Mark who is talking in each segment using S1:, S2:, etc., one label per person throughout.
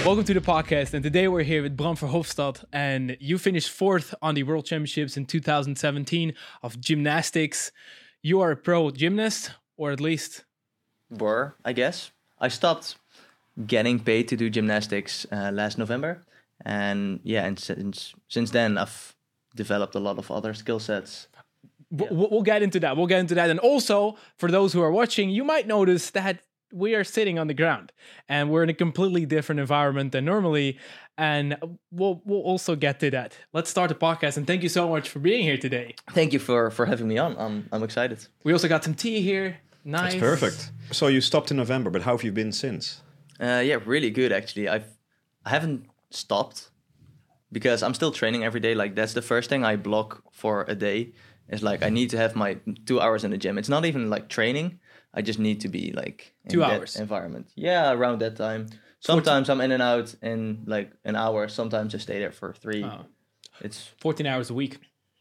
S1: Welcome to the podcast, and today we're here with Bram Verhofstadt, and you finished fourth on the World Championships in 2017 of gymnastics. You are a pro gymnast, or at least...
S2: Were, I guess. I stopped getting paid to do gymnastics last November, and since then I've developed a lot of other skill sets.
S1: We'll get into that. And also, for those who are watching, you might notice that we are sitting on the ground and we're in a completely different environment than normally. And we'll also get to that. Let's start the podcast. And thank you so much for being here today.
S2: Thank you for having me on. I'm excited.
S1: We also got some tea here. Nice.
S3: That's perfect. So you stopped in November, but how have you been since?
S2: Really good actually. I haven't stopped because I'm still training every day. Like that's the first thing I block for a day. Is like I need to have my 2 hours in the gym. It's not even like training. I just need to be like in
S1: 2 hours
S2: that environment. Yeah, around that time. Sometimes I'm in and out in like an hour. Sometimes I stay there for 3. It's
S1: 14 hours a week.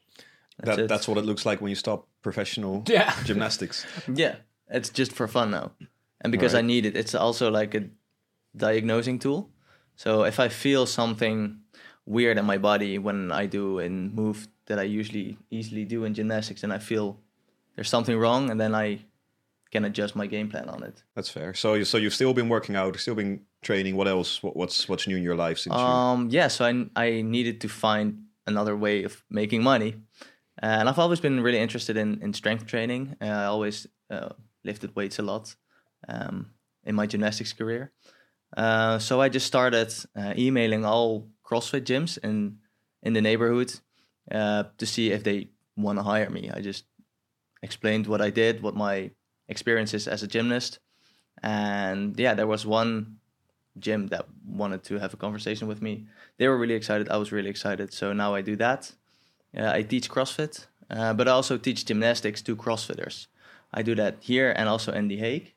S3: That's what it looks like when you stop professional gymnastics.
S2: Yeah, it's just for fun now. And because I need it, it's also like a diagnosing tool. So if I feel something weird in my body when I do a move that I usually easily do in gymnastics, and I feel there's something wrong, and then I can adjust my game plan on it.
S3: That's fair. So you've still been working out, still been training. What else? What's new in your life since?
S2: So I needed to find another way of making money, and I've always been really interested in strength training. I always lifted weights a lot in my gymnastics career. So I just started emailing all CrossFit gyms in the neighborhood to see if they want to hire me. I just explained what I did, what my experience is as a gymnast. And there was one gym that wanted to have a conversation with me. They were really excited. I was really excited. So now I do that. I teach CrossFit, but I also teach gymnastics to CrossFitters. I do that here and also in The Hague.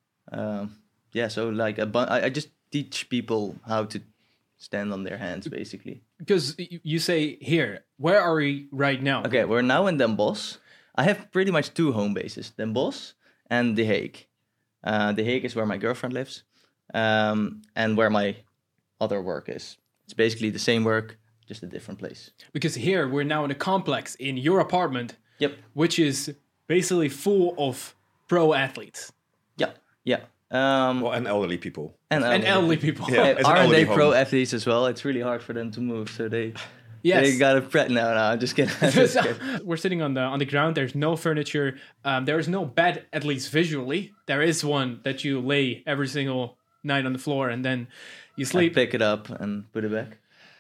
S2: So like I just teach people how to stand on their hands, basically.
S1: Because you say here, where are we right now?
S2: Okay, we're now in Den Bosch. I have pretty much 2 home bases, Den Bosch and The Hague. The Hague is where my girlfriend lives, and where my other work is. It's basically the same work, just a different place.
S1: Because here, we're now in a complex in your apartment,
S2: Yep.
S1: which is basically full of pro athletes.
S2: Yeah.
S3: And elderly people.
S1: And elderly people.
S3: Yeah. It's an
S2: Aren't
S3: elderly
S2: they
S3: home.
S2: pro athletes as well? It's really hard for them to move, so they got a pret. No, I'm just kidding.
S1: We're sitting on the ground. There's no furniture. There is no bed, at least visually. There is one that you lay every single night on the floor, and then you sleep.
S2: I pick it up and put it back.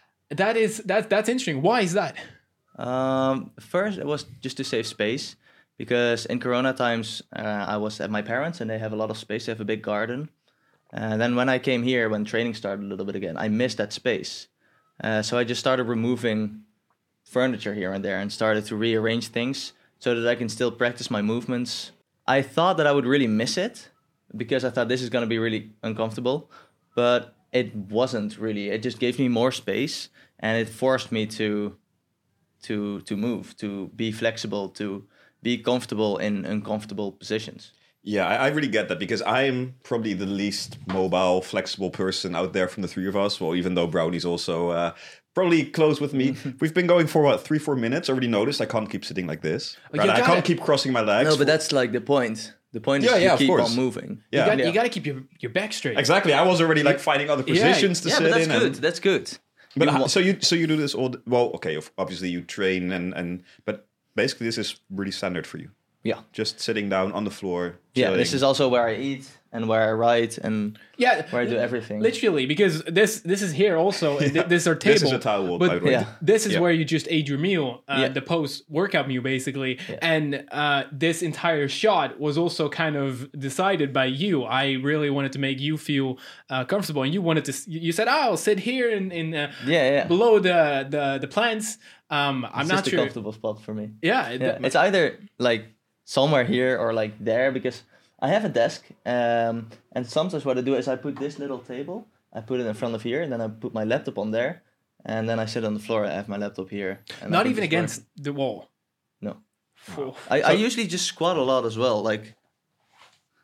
S1: That's interesting. Why is that?
S2: First, it was just to save space. Because in Corona times, I was at my parents' and they have a lot of space. They have a big garden. And then when I came here, when training started a little bit again, I missed that space. So I just started removing furniture here and there and started to rearrange things so that I can still practice my movements. I thought that I would really miss it because I thought this is going to be really uncomfortable. But it wasn't really. It just gave me more space and it forced me to move, to be flexible, to be comfortable in uncomfortable positions.
S3: Yeah, I really get that because I'm probably the least mobile, flexible person out there from the 3 of us. Well, even though Brownie's also probably close with me. We've been going for, 3-4 minutes? I already noticed I can't keep sitting like this. Right? I can't keep crossing my legs.
S2: No, but that's like the point. The point is to keep on moving.
S3: Yeah.
S1: You got to keep your back straight.
S3: Exactly. I was already finding other positions to sit
S2: but that's
S3: in.
S2: good. That's good.
S3: But so you do this all... Well, okay, obviously you train but basically this is really standard for you.
S2: Yeah.
S3: Just sitting down on the floor.
S2: Chilling. Yeah, this is also where I eat and where I write and where I do everything.
S1: Literally, because this is here also. This is our table.
S3: This is a towel.
S1: But this is where you just ate your meal, the post-workout meal, basically. Yeah. And this entire shot was also kind of decided by you. I really wanted to make you feel comfortable, and you wanted to. You said, "Oh, I'll sit here in below the plants." I'm not sure.
S2: It's a comfortable spot for me.
S1: Yeah.
S2: It's either like somewhere here or like there because I have a desk, and sometimes what I do is I put this little table, I put it in front of here, and then I put my laptop on there, and then I sit on the floor. I have my laptop here. And
S1: not even against the wall.
S2: No. I usually just squat a lot as well. Like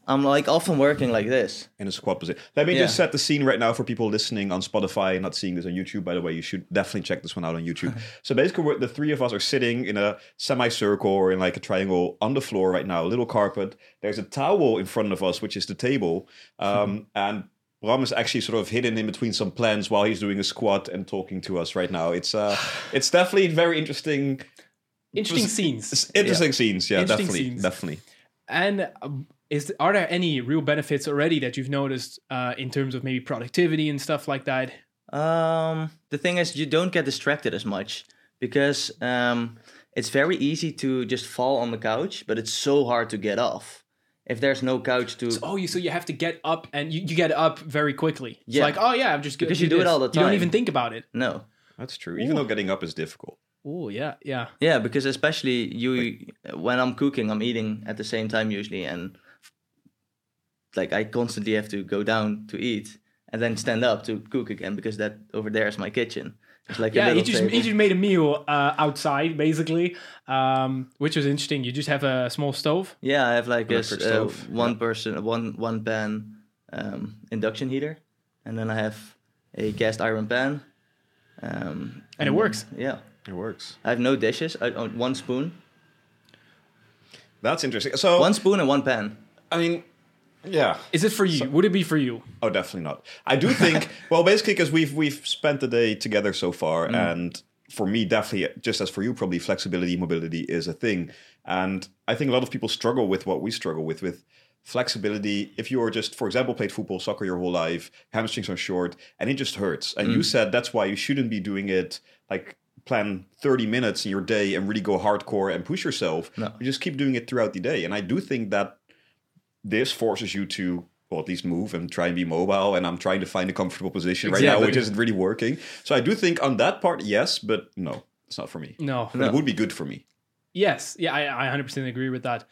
S2: I'm like often working like this.
S3: In a squat position. Let me just set the scene right now for people listening on Spotify and not seeing this on YouTube. By the way, you should definitely check this one out on YouTube. So basically, the three of us are sitting in a semicircle or in like a triangle on the floor right now, a little carpet. There's a towel in front of us, which is the table. And Bram is actually sort of hidden in between some plants while he's doing a squat and talking to us right now. It's definitely very interesting.
S1: Interesting scenes.
S3: Interesting scenes, yeah,
S1: Interesting
S3: definitely.
S1: And are there any real benefits already that you've noticed in terms of maybe productivity and stuff like that?
S2: The thing is, you don't get distracted as much because it's very easy to just fall on the couch, but it's so hard to get off. If there's no couch to...
S1: So you have to get up, and you get up very quickly. It's like, I'm just going to
S2: because you do it all the time.
S1: You don't even think about it.
S2: No.
S3: That's true. Even though getting up is difficult.
S1: Oh, yeah.
S2: Yeah, because especially when I'm cooking, I'm eating at the same time usually, and like I constantly have to go down to eat and then stand up to cook again because that over there is my kitchen. It's like
S1: he just made a meal outside basically, which was interesting. You just have a small stove.
S2: Yeah, I have like a one pan induction heater, and then I have a cast iron pan.
S1: And it works.
S2: Yeah,
S3: it works.
S2: I have no dishes. I own one spoon.
S3: That's interesting. So
S2: one spoon and one pan.
S3: I mean, yeah.
S1: Is it for you? Would it be for you?
S3: Oh, definitely not. I do think, well, basically because we've spent the day together so far, and for me, definitely, just as for you, probably flexibility, mobility is a thing. And I think a lot of people struggle with what we struggle with flexibility. If you're just, for example, played football, soccer your whole life, hamstrings are short, and it just hurts. And you said that's why you shouldn't be doing it like plan 30 minutes in your day and really go hardcore and push yourself.
S2: No.
S3: You just keep doing it throughout the day. And I do think that this forces you to, well, at least move and try and be mobile. And I'm trying to find a comfortable position right now, which isn't really working. So I do think on that part, yes, but no, it's not for me.
S1: No.
S3: But it would be good for me.
S1: Yes. Yeah, I 100% agree with that.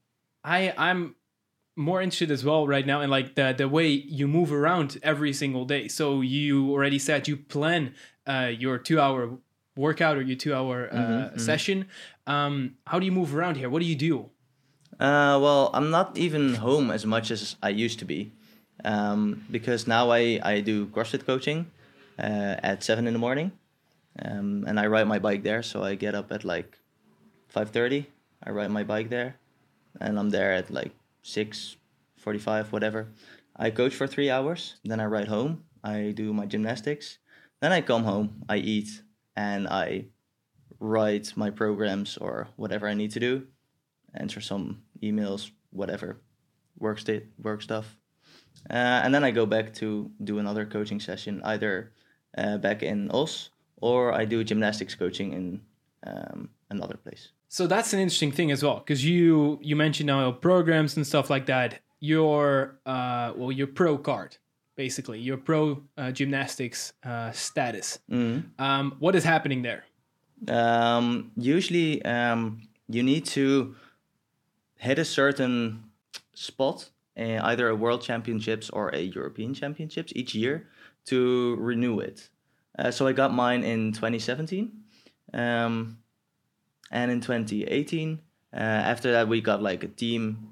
S1: I'm more interested as well right now in like the way you move around every single day. So you already said you plan your 2-hour workout or your 2-hour session. How do you move around here? What do you do?
S2: Well, I'm not even home as much as I used to be, because now I do CrossFit coaching at 7 in the morning, and I ride my bike there. So I get up at like 5:30. I ride my bike there, and I'm there at like 6:45, whatever. I coach for 3 hours, then I ride home. I do my gymnastics, then I come home, I eat, and I write my programs or whatever I need to do. Answer some emails, whatever, work stuff. And then I go back to do another coaching session, either back in Os, or I do gymnastics coaching in another place.
S1: So that's an interesting thing as well, because you mentioned now programs and stuff like that. Your pro card, basically, your pro gymnastics status.
S2: Mm-hmm.
S1: What is happening there?
S2: Usually, you need to hit a certain spot, either a World Championships or a European Championships each year to renew it. So I got mine in 2017, and in 2018. After that, we got like a team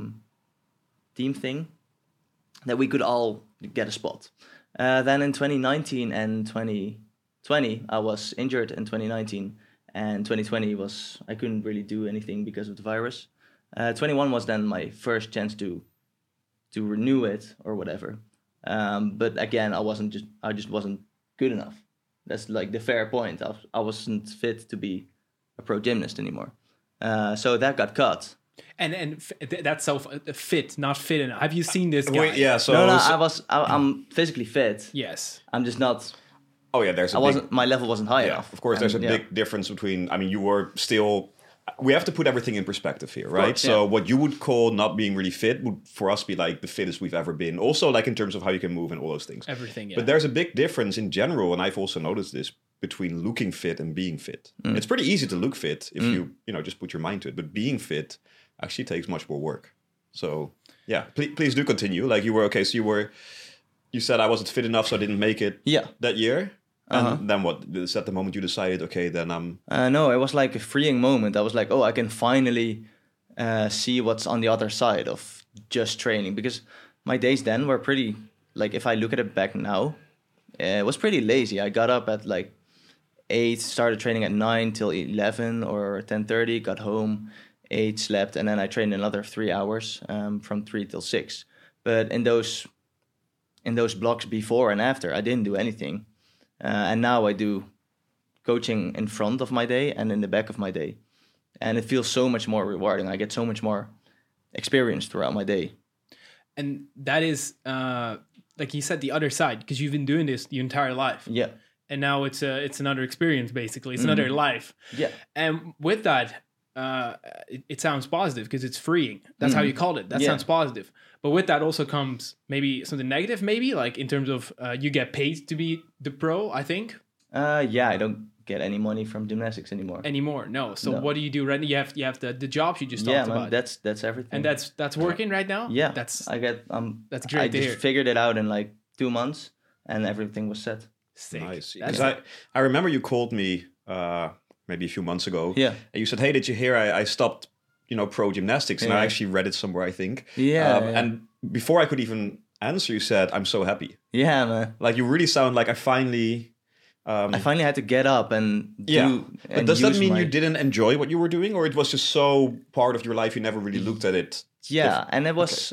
S2: thing that we could all get a spot. Then in 2019 and 2020, I was injured in 2019, and 2020 I couldn't really do anything because of the virus. 21 was then my first chance to renew it or whatever. But again, I just wasn't good enough. That's like the fair point. I wasn't fit to be a pro gymnast anymore. So that got cut.
S1: And that's so fit, not fit enough. Have you seen this guy?
S3: Wait, yeah. So
S2: I'm physically fit.
S1: Yes.
S2: I'm just not.
S3: Oh yeah,
S2: my level wasn't high enough.
S3: Of course, there's a big difference between. I mean, you were still. We have to put everything in perspective here, right?
S2: Course,
S3: so what you would call not being really fit would for us be like the fittest we've ever been. Also, like in terms of how you can move and all those things.
S1: Everything, yeah.
S3: But there's a big difference in general, and I've also noticed this between looking fit and being fit. It's pretty easy to look fit if you just put your mind to it. But being fit actually takes much more work. So yeah, please do continue. Like you were okay. So you said I wasn't fit enough, so I didn't make it. That year. And then what? Is that the moment you decided, okay, then I'm...
S2: No, it was like a freeing moment. I was like, oh, I can finally see what's on the other side of just training, because my days then were pretty, like if I look at it back now, it was pretty lazy. I got up at like 8, started training at 9 till 11 or 10:30, got home, 8, slept, and then I trained another 3 hours from 3 till 6. But in those blocks before and after, I didn't do anything. And now I do coaching in front of my day and in the back of my day. And it feels so much more rewarding. I get so much more experience throughout my day.
S1: And that is, like you said, the other side, because you've been doing this your entire life.
S2: Yeah.
S1: And now it's another experience, basically. It's another life.
S2: Yeah.
S1: And with that, it sounds positive because it's freeing. That's how you called it. That sounds positive. But with that also comes maybe something negative, maybe like in terms of you get paid to be the pro, I think.
S2: I don't get any money from gymnastics anymore.
S1: No. So what do you do right now? You have the jobs you just talked about.
S2: That's everything.
S1: And that's working right now?
S2: Yeah.
S1: That's
S2: great
S1: I
S2: just
S1: hear.
S2: figured it out in like 2 months and everything was set.
S1: Sick.
S3: Nice. Because I remember you called me maybe a few months ago.
S2: Yeah.
S3: And you said, "Hey, did you hear I stopped, pro gymnastics?" And I actually read it somewhere, I think.
S2: Yeah.
S3: And before I could even answer, you said, "I'm so happy."
S2: Yeah, man.
S3: Like you really sound like I finally
S2: had to get up and do.
S3: Yeah. But does that mean
S2: you
S3: didn't enjoy what you were doing, or it was just so part of your life you never really looked at it?
S2: Yeah, and it was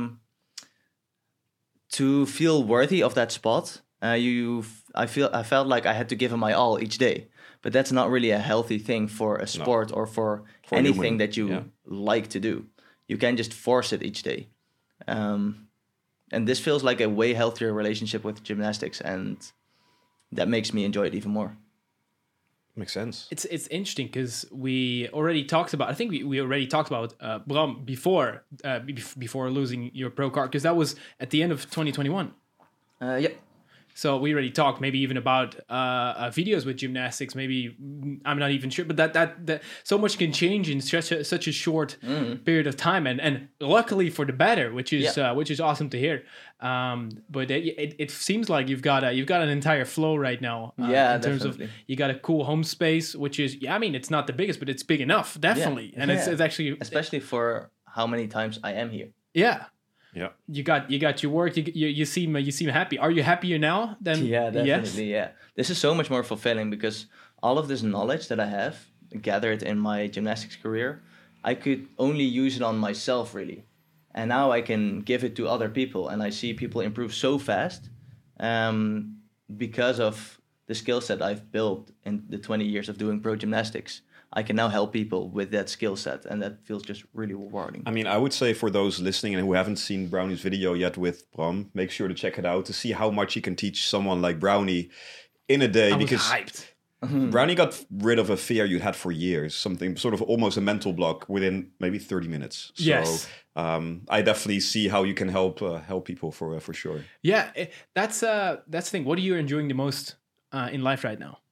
S2: to feel worthy of that spot. I felt like I had to give it my all each day, but that's not really a healthy thing for a sport or for anything that you like to do. You can't just force it each day, and this feels like a way healthier relationship with gymnastics, and that makes me enjoy it even more.
S3: Makes sense.
S1: It's interesting because we already talked about. I think we already talked about Bram before losing your pro card, because that was at the end of 2021.
S2: Yeah.
S1: So we already talked maybe even about videos with gymnastics. Maybe I'm not even sure, but that so much can change in such a short period of time, and luckily for the better, which is awesome to hear. But it seems like you've got an entire flow right now. In terms of you got a cool home space, which is it's not the biggest, but it's big enough, definitely, and it's actually
S2: especially for how many times I am here.
S1: Yeah.
S3: Yeah,
S1: you got your work. You seem happy. Are you happier now than?
S2: Yeah, definitely. Yes? Yeah, this is so much more fulfilling because all of this knowledge that I have gathered in my gymnastics career, I could only use it on myself really, and now I can give it to other people, and I see people improve so fast, because of the skill set I've built in the 20 years of doing pro gymnastics. I can now help people with that skill set, and that feels just really rewarding.
S3: I would say for those listening and who haven't seen Brownie's video yet with Bram, make sure to check it out to see how much you can teach someone like Brownie in a day.
S1: I was
S3: because
S1: hyped.
S3: Brownie got rid of a fear you'd had for years, something sort of almost a mental block within maybe 30 minutes. So,
S1: yes.
S3: I definitely see how you can help people for sure.
S1: Yeah, that's the thing. What are you enjoying the most in life right now?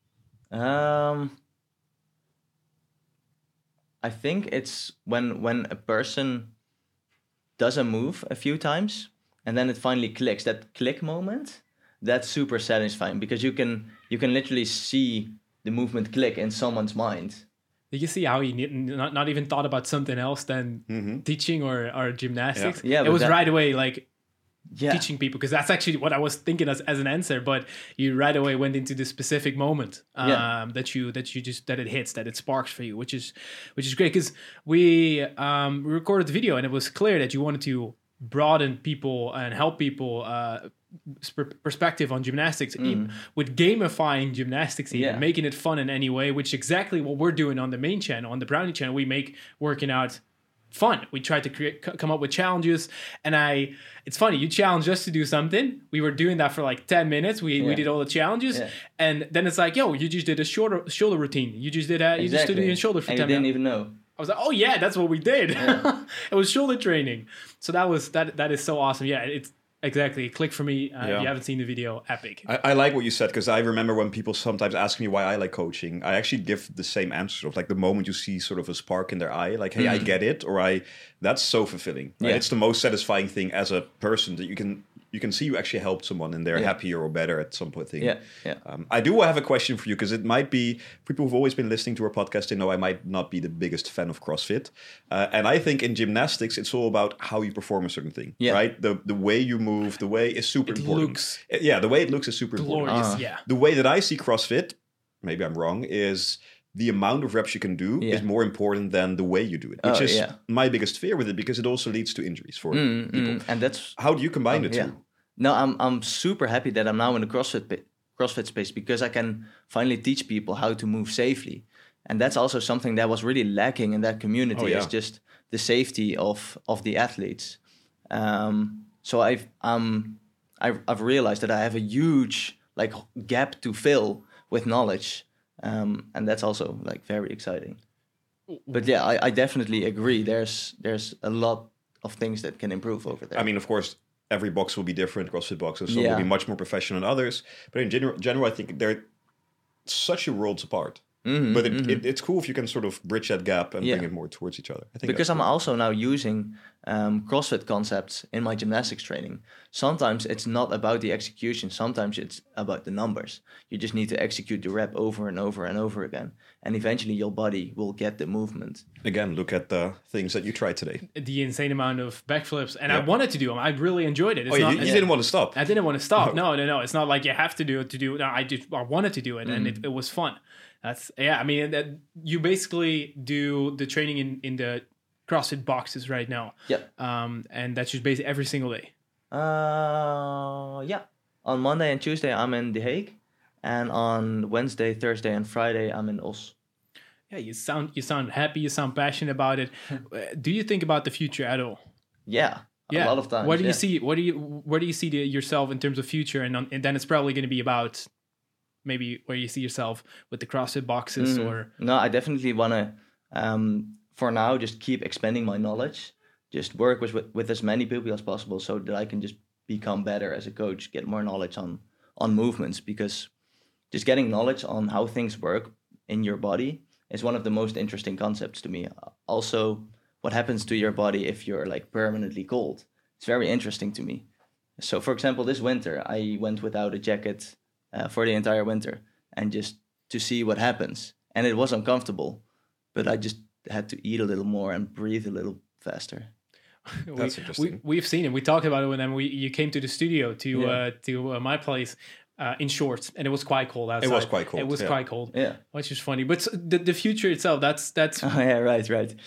S2: I think it's when a person does a move a few times and then it finally clicks. That click moment, that's super satisfying because you can literally see the movement click in someone's mind.
S1: Did you see how he not even thought about something else than teaching or gymnastics?
S2: Yeah,
S1: it was right away like teaching people, because that's actually what I was thinking as an answer. But you right away went into the specific moment that it hits, that it sparks for you, which is great, because we recorded the video and it was clear that you wanted to broaden people and help people perspective on gymnastics with gamifying gymnastics, even making it fun in any way, which is exactly what we're doing on the main channel. On the Brownie channel, we make working out fun. We try to come up with challenges, and it's funny, you challenged us to do something. We were doing that for like 10 minutes. We did all the challenges, and then it's like, yo, you just did a shoulder routine. You just did you just did your shoulder for 10 minutes.
S2: I didn't even know.
S1: I was like, oh yeah, that's what we did. It was shoulder training. So that is so awesome. Yeah, it's exactly. Click for me. If you haven't seen the video, epic.
S3: I like what you said, because I remember when people sometimes ask me why I like coaching, I actually give the same answer of like the moment you see sort of a spark in their eye, like, hey, I get it, or that's so fulfilling. Right? It's the most satisfying thing as a person, that you can you can see you actually helped someone and they're happier or better at some point.
S2: Yeah.
S3: I do have a question for you, because it might be people who've always been listening to our podcast. They know I might not be the biggest fan of CrossFit, and I think in gymnastics it's all about how you perform a certain thing, right? The way you move, the way is super important. The way it looks is super important. The way that I see CrossFit, maybe I'm wrong, is the amount of reps you can do is more important than the way you do it, which is my biggest fear with it, because it also leads to injuries for people.
S2: And that's
S3: how do you combine the two?
S2: No, I'm super happy that I'm now in the CrossFit space, because I can finally teach people how to move safely, and that's also something that was really lacking in that community. Is just the safety of the athletes. So I've realized that I have a huge gap to fill with knowledge. And that's also very exciting. But I definitely agree. There's a lot of things that can improve over there.
S3: I mean, of course, every box will be different. CrossFit boxes will be much more professional than others. But in general, I think they're such a worlds apart. But it's cool if you can sort of bridge that gap and bring it more towards each other. I think
S2: because I'm also now using CrossFit concepts in my gymnastics training. Sometimes it's not about the execution. Sometimes it's about the numbers. You just need to execute the rep over and over and over again. And eventually your body will get the movement.
S3: Again, look at the things that you tried today.
S1: The insane amount of backflips. And I wanted to do them. I really enjoyed it.
S3: You didn't want to stop.
S1: I didn't want to stop. No. It's not like you have to do it to do it. No, I wanted to do it. And it was fun. I mean, you basically do the training in the CrossFit boxes right now.
S2: Yeah.
S1: And that's just basically every single day.
S2: Yeah. On Monday and Tuesday, I'm in The Hague. And on Wednesday, Thursday, and Friday, I'm in Os.
S1: Yeah, you sound happy. You sound passionate about it. Do you think about the future at all?
S2: Yeah. A lot of times.
S1: What do you see? Where do you see yourself in terms of future? And then it's probably going to be about maybe where you see yourself with the CrossFit boxes or...
S2: No, I definitely want to, for now, just keep expanding my knowledge. Just work with as many people as possible so that I can just become better as a coach, get more knowledge on movements, because just getting knowledge on how things work in your body is one of the most interesting concepts to me. Also, what happens to your body if you're permanently cold. It's very interesting to me. So, for example, this winter, I went without a jacket for the entire winter, and just to see what happens. And it was uncomfortable, but I just had to eat a little more and breathe a little faster.
S3: That's interesting.
S1: We've seen it. We talked about it when you came to the studio to my place in shorts, and it was quite cold outside.
S3: It was quite cold.
S1: It was quite cold.
S2: Yeah,
S1: which is funny. But the future itself, that's.
S2: Oh, yeah, right.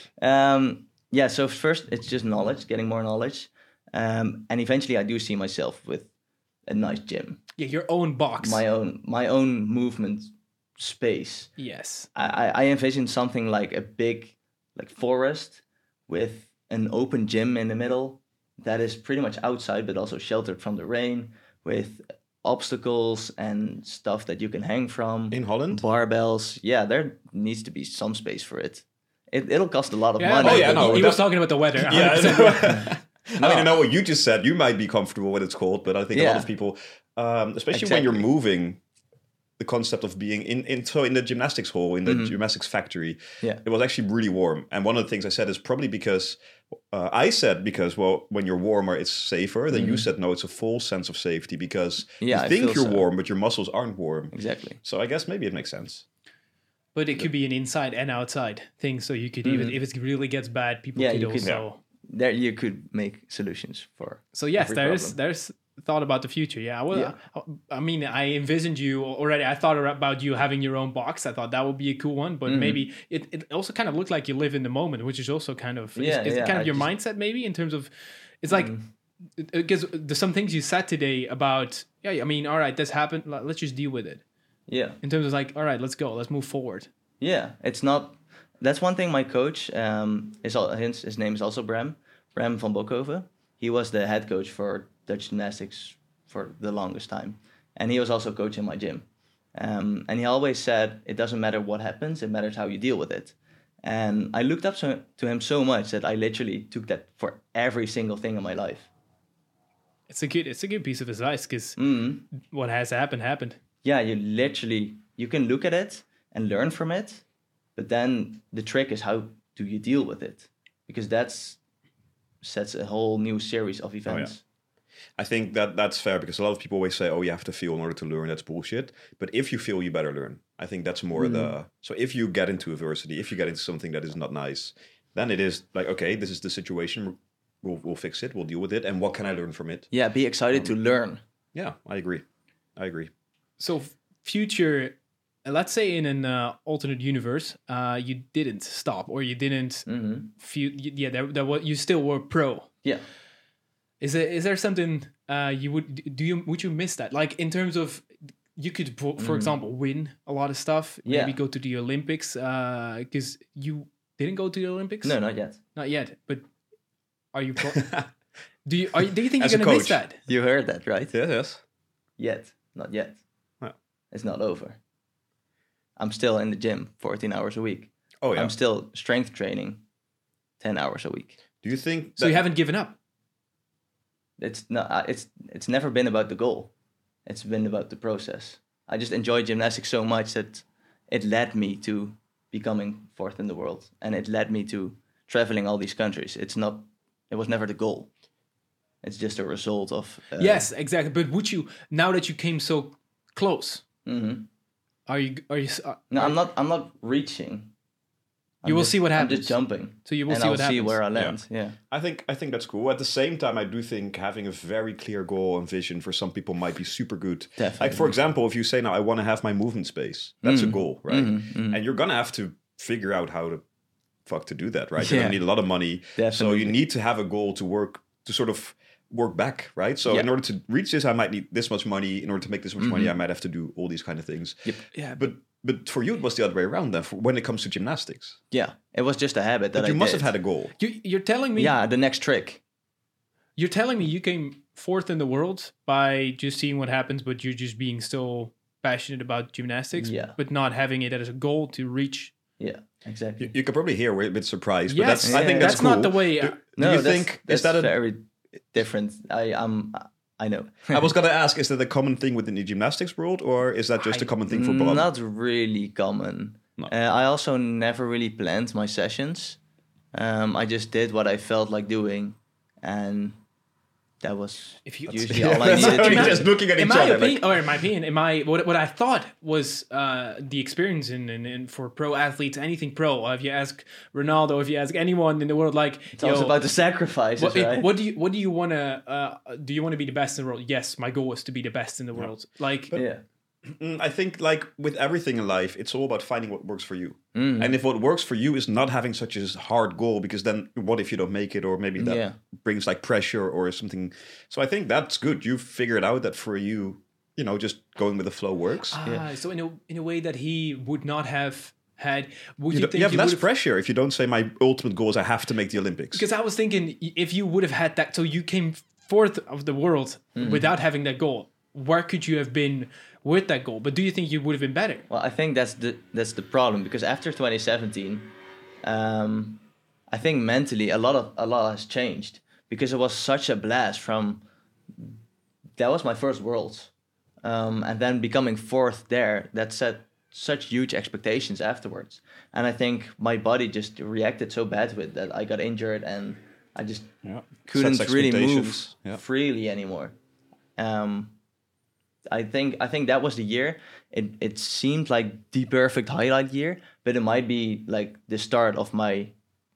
S2: So first, it's just knowledge, getting more knowledge, and eventually, I do see myself with a nice gym.
S1: Yeah, your own box.
S2: My own movement space.
S1: Yes.
S2: I envision something like a big forest with an open gym in the middle that is pretty much outside but also sheltered from the rain, with obstacles and stuff that you can hang from.
S3: In Holland?
S2: Barbells. Yeah, there needs to be some space for it. It'll cost a lot of money.
S1: He was talking about the weather.
S3: Yeah. I mean, I know what you just said. You might be comfortable when it's cold, but I think a lot of people, especially when you're moving, the concept of being in the gymnastics hall, in the gymnastics factory, it was actually really warm. And one of the things I said is probably because when you're warmer, it's safer. Then you said, no, it's a false sense of safety because you think you're warm, but your muscles aren't warm.
S2: Exactly.
S3: So I guess maybe it makes sense.
S1: But it could be an inside and outside thing. So you could even, if it really gets bad, people could also...
S2: There you could make solutions for.
S1: So yes, there's thought about the future. I mean, I envisioned you already. I thought about you having your own box. I thought that would be a cool one, but maybe it also kind of looked like you live in the moment, which is also kind of your mindset maybe in terms of it's like because there's some things you said today about I mean, all right, this happened. Let's just deal with it.
S2: Yeah.
S1: In terms of all right, let's go. Let's move forward.
S2: Yeah, it's not. That's one thing my coach, his name is also Bram van Bokhoven. He was the head coach for Dutch gymnastics for the longest time. And he was also coaching my gym. And he always said, it doesn't matter what happens, it matters how you deal with it. And I looked up to him so much that I literally took that for every single thing in my life.
S1: It's a good piece of advice because what has happened.
S2: Yeah, you can look at it and learn from it. But then the trick is how do you deal with it? Because that sets a whole new series of events.
S3: I think that's fair, because a lot of people always say, "Oh, you have to feel in order to learn." That's bullshit. But if you feel, you better learn. I think that's more so if you get into adversity, if you get into something that is not nice, then it is like, okay, this is the situation. We'll fix it. We'll deal with it. And what can I learn from it?
S2: Yeah, be excited to learn.
S3: Yeah, I agree.
S1: So future, let's say in an alternate universe, you didn't stop, or you didn't feel. Yeah, you still were pro.
S2: Yeah.
S1: Is there something would you miss that? Like, in terms of, you could, for example, win a lot of stuff.
S2: Yeah.
S1: Maybe go to the Olympics, because you didn't go to the Olympics.
S2: No, not yet.
S1: Not yet. But are you? Do you think
S3: As
S1: you're
S3: a
S1: gonna miss
S3: coach.
S1: that?
S2: You heard that, right?
S3: Yes.
S2: Yet, not yet.
S3: No.
S2: It's not over. I'm still in the gym 14 hours a week.
S3: Oh yeah.
S2: I'm still strength training 10 hours a week.
S3: Do you think
S1: So you haven't given up?
S2: It's not. It's never been about the goal. It's been about the process. I just enjoy gymnastics so much that it led me to becoming fourth in the world, and it led me to traveling all these countries. It was never the goal. It's just a result of.
S1: Yes, exactly. But would you, now that you came so close, are you?
S2: No, I'm not reaching.
S1: You will see what happens.
S2: I'm just jumping.
S1: So you will
S2: and
S1: see
S2: I'll
S1: what happens.
S2: see where I land. Yeah.
S3: I think that's cool. At the same time, I do think having a very clear goal and vision for some people might be super good.
S2: Definitely.
S3: Like, for example, if you say, now I want to have my movement space, that's a goal, right? And you're going to have to figure out how to fuck to do that, right? You're going to need a lot of money.
S2: Definitely.
S3: So you need to have a goal to sort of work back, right? So in order to reach this, I might need this much money. In order to make this much money, I might have to do all these kind of things.
S2: Yep.
S1: Yeah,
S3: But for you, it was the other way around then, when it comes to gymnastics.
S2: Yeah. It was just a habit that
S3: But you
S2: I
S3: must
S2: did.
S3: have had a goal.
S1: you're telling me.
S2: Yeah, the next trick.
S1: You're telling me you came fourth in the world by just seeing what happens, but you're just being so passionate about gymnastics,
S2: Yeah.
S1: but not having it as a goal to reach.
S2: Yeah, exactly.
S3: You could probably hear we're a bit surprised,
S1: Yes,
S3: but I think that's cool.
S1: not the way.
S3: Do
S2: No,
S3: you
S2: that's,
S3: think
S2: that's
S3: is that a?
S2: very different? I know.
S3: I was gonna ask, is that a common thing within the gymnastics world, or is that just a common thing for Bob?
S2: Not really common.
S3: No.
S2: I also never really planned my sessions. I just did what I felt like doing, and that was usually all I needed to
S3: We're
S2: do.
S3: just looking at each other.
S1: In my opinion, what I thought was the experience in for pro athletes, anything pro. If you ask Ronaldo, if you ask anyone in the world, like,
S2: It's also about the sacrifices, right?
S1: What do you want to? Do you want to be the best in the world? Yes, my goal is to be the best in the world. Like,
S2: Yeah.
S3: I think, like with everything in life, it's all about finding what works for you. And if what works for you is not having such a hard goal, because then what if you don't make it, or maybe that brings like pressure or something. So I think that's good. You figured out that for you, just going with the flow works.
S1: So in a way that he would not have had. Would you think
S3: you have
S1: you
S3: less
S1: would've-
S3: pressure if you don't say my ultimate goal is I have to make the Olympics.
S1: Because I was thinking, if you would have had that, so you came fourth of the world without having that goal, where could you have been with that goal? But do you think you would have been better?
S2: Well, I think that's the problem, because after 2017, I think mentally a lot has changed, because it was such a blast that was my first Worlds, and then becoming fourth there, that set such huge expectations afterwards, and I think my body just reacted so bad to it that I got injured and I just couldn't
S3: Sets
S2: really move
S3: expectations.
S2: freely anymore. I think that was the year. It seemed like the perfect highlight year, but it might be like the start of my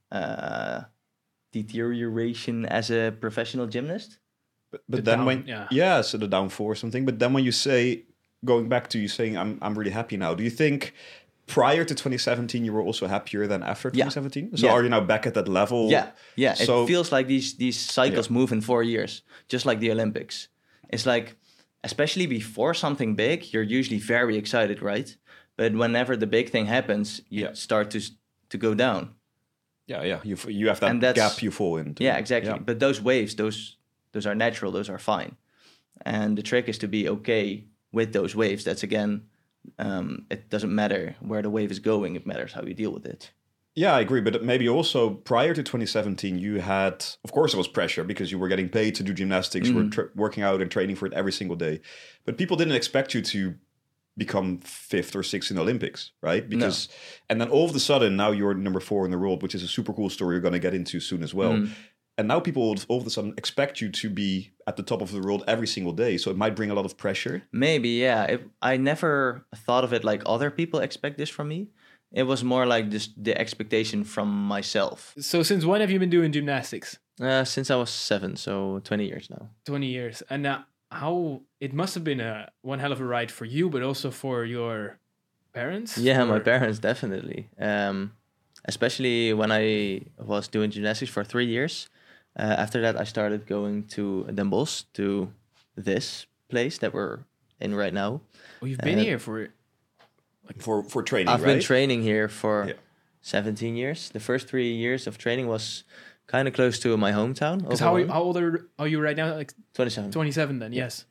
S2: deterioration as a professional gymnast.
S3: But then so the downfall or something. But then when you say, going back to you saying I'm really happy now, do you think prior to 2017 you were also happier than after 2017? So are you now back at that level?
S2: Yeah.
S3: So,
S2: it feels like these cycles move in 4 years, just like the Olympics. It's like, especially before something big, you're usually very excited, right? But whenever the big thing happens, you start to go down.
S3: Yeah. You have that gap you fall into.
S2: Yeah, exactly.
S3: Yeah.
S2: But those waves, those are natural, those are fine. And the trick is to be okay with those waves. That's, again, it doesn't matter where the wave is going, it matters how you deal with it.
S3: Yeah, I agree. But maybe also prior to 2017, you had, of course, it was pressure because you were getting paid to do gymnastics, you were working out and training for it every single day. But people didn't expect you to become 5th or 6th in the Olympics, right? Because, and then all of a sudden, now you're number 4 in the world, which is a super cool story you're going to get into soon as well. And now people all of a sudden expect you to be at the top of the world every single day. So it might bring a lot of pressure.
S2: Maybe, yeah. I never thought of it like other people expect this from me. It was more like just the expectation from myself.
S1: So since when have you been doing gymnastics?
S2: Since I was 7, so 20 years now.
S1: 20 years. And how it must have been one hell of a ride for you, but also for your parents?
S2: Yeah, my parents, definitely. Especially when I was doing gymnastics for 3 years. After that, I started going to Den Bosch, to this place that we're in right now.
S1: Well, you've been here for...
S3: For training,
S2: I've
S3: right?
S2: been training here for 17 years. The first 3 years of training was kind of close to my hometown.
S1: Because how old are you right now? Like
S2: 27.
S1: 27 then, yes.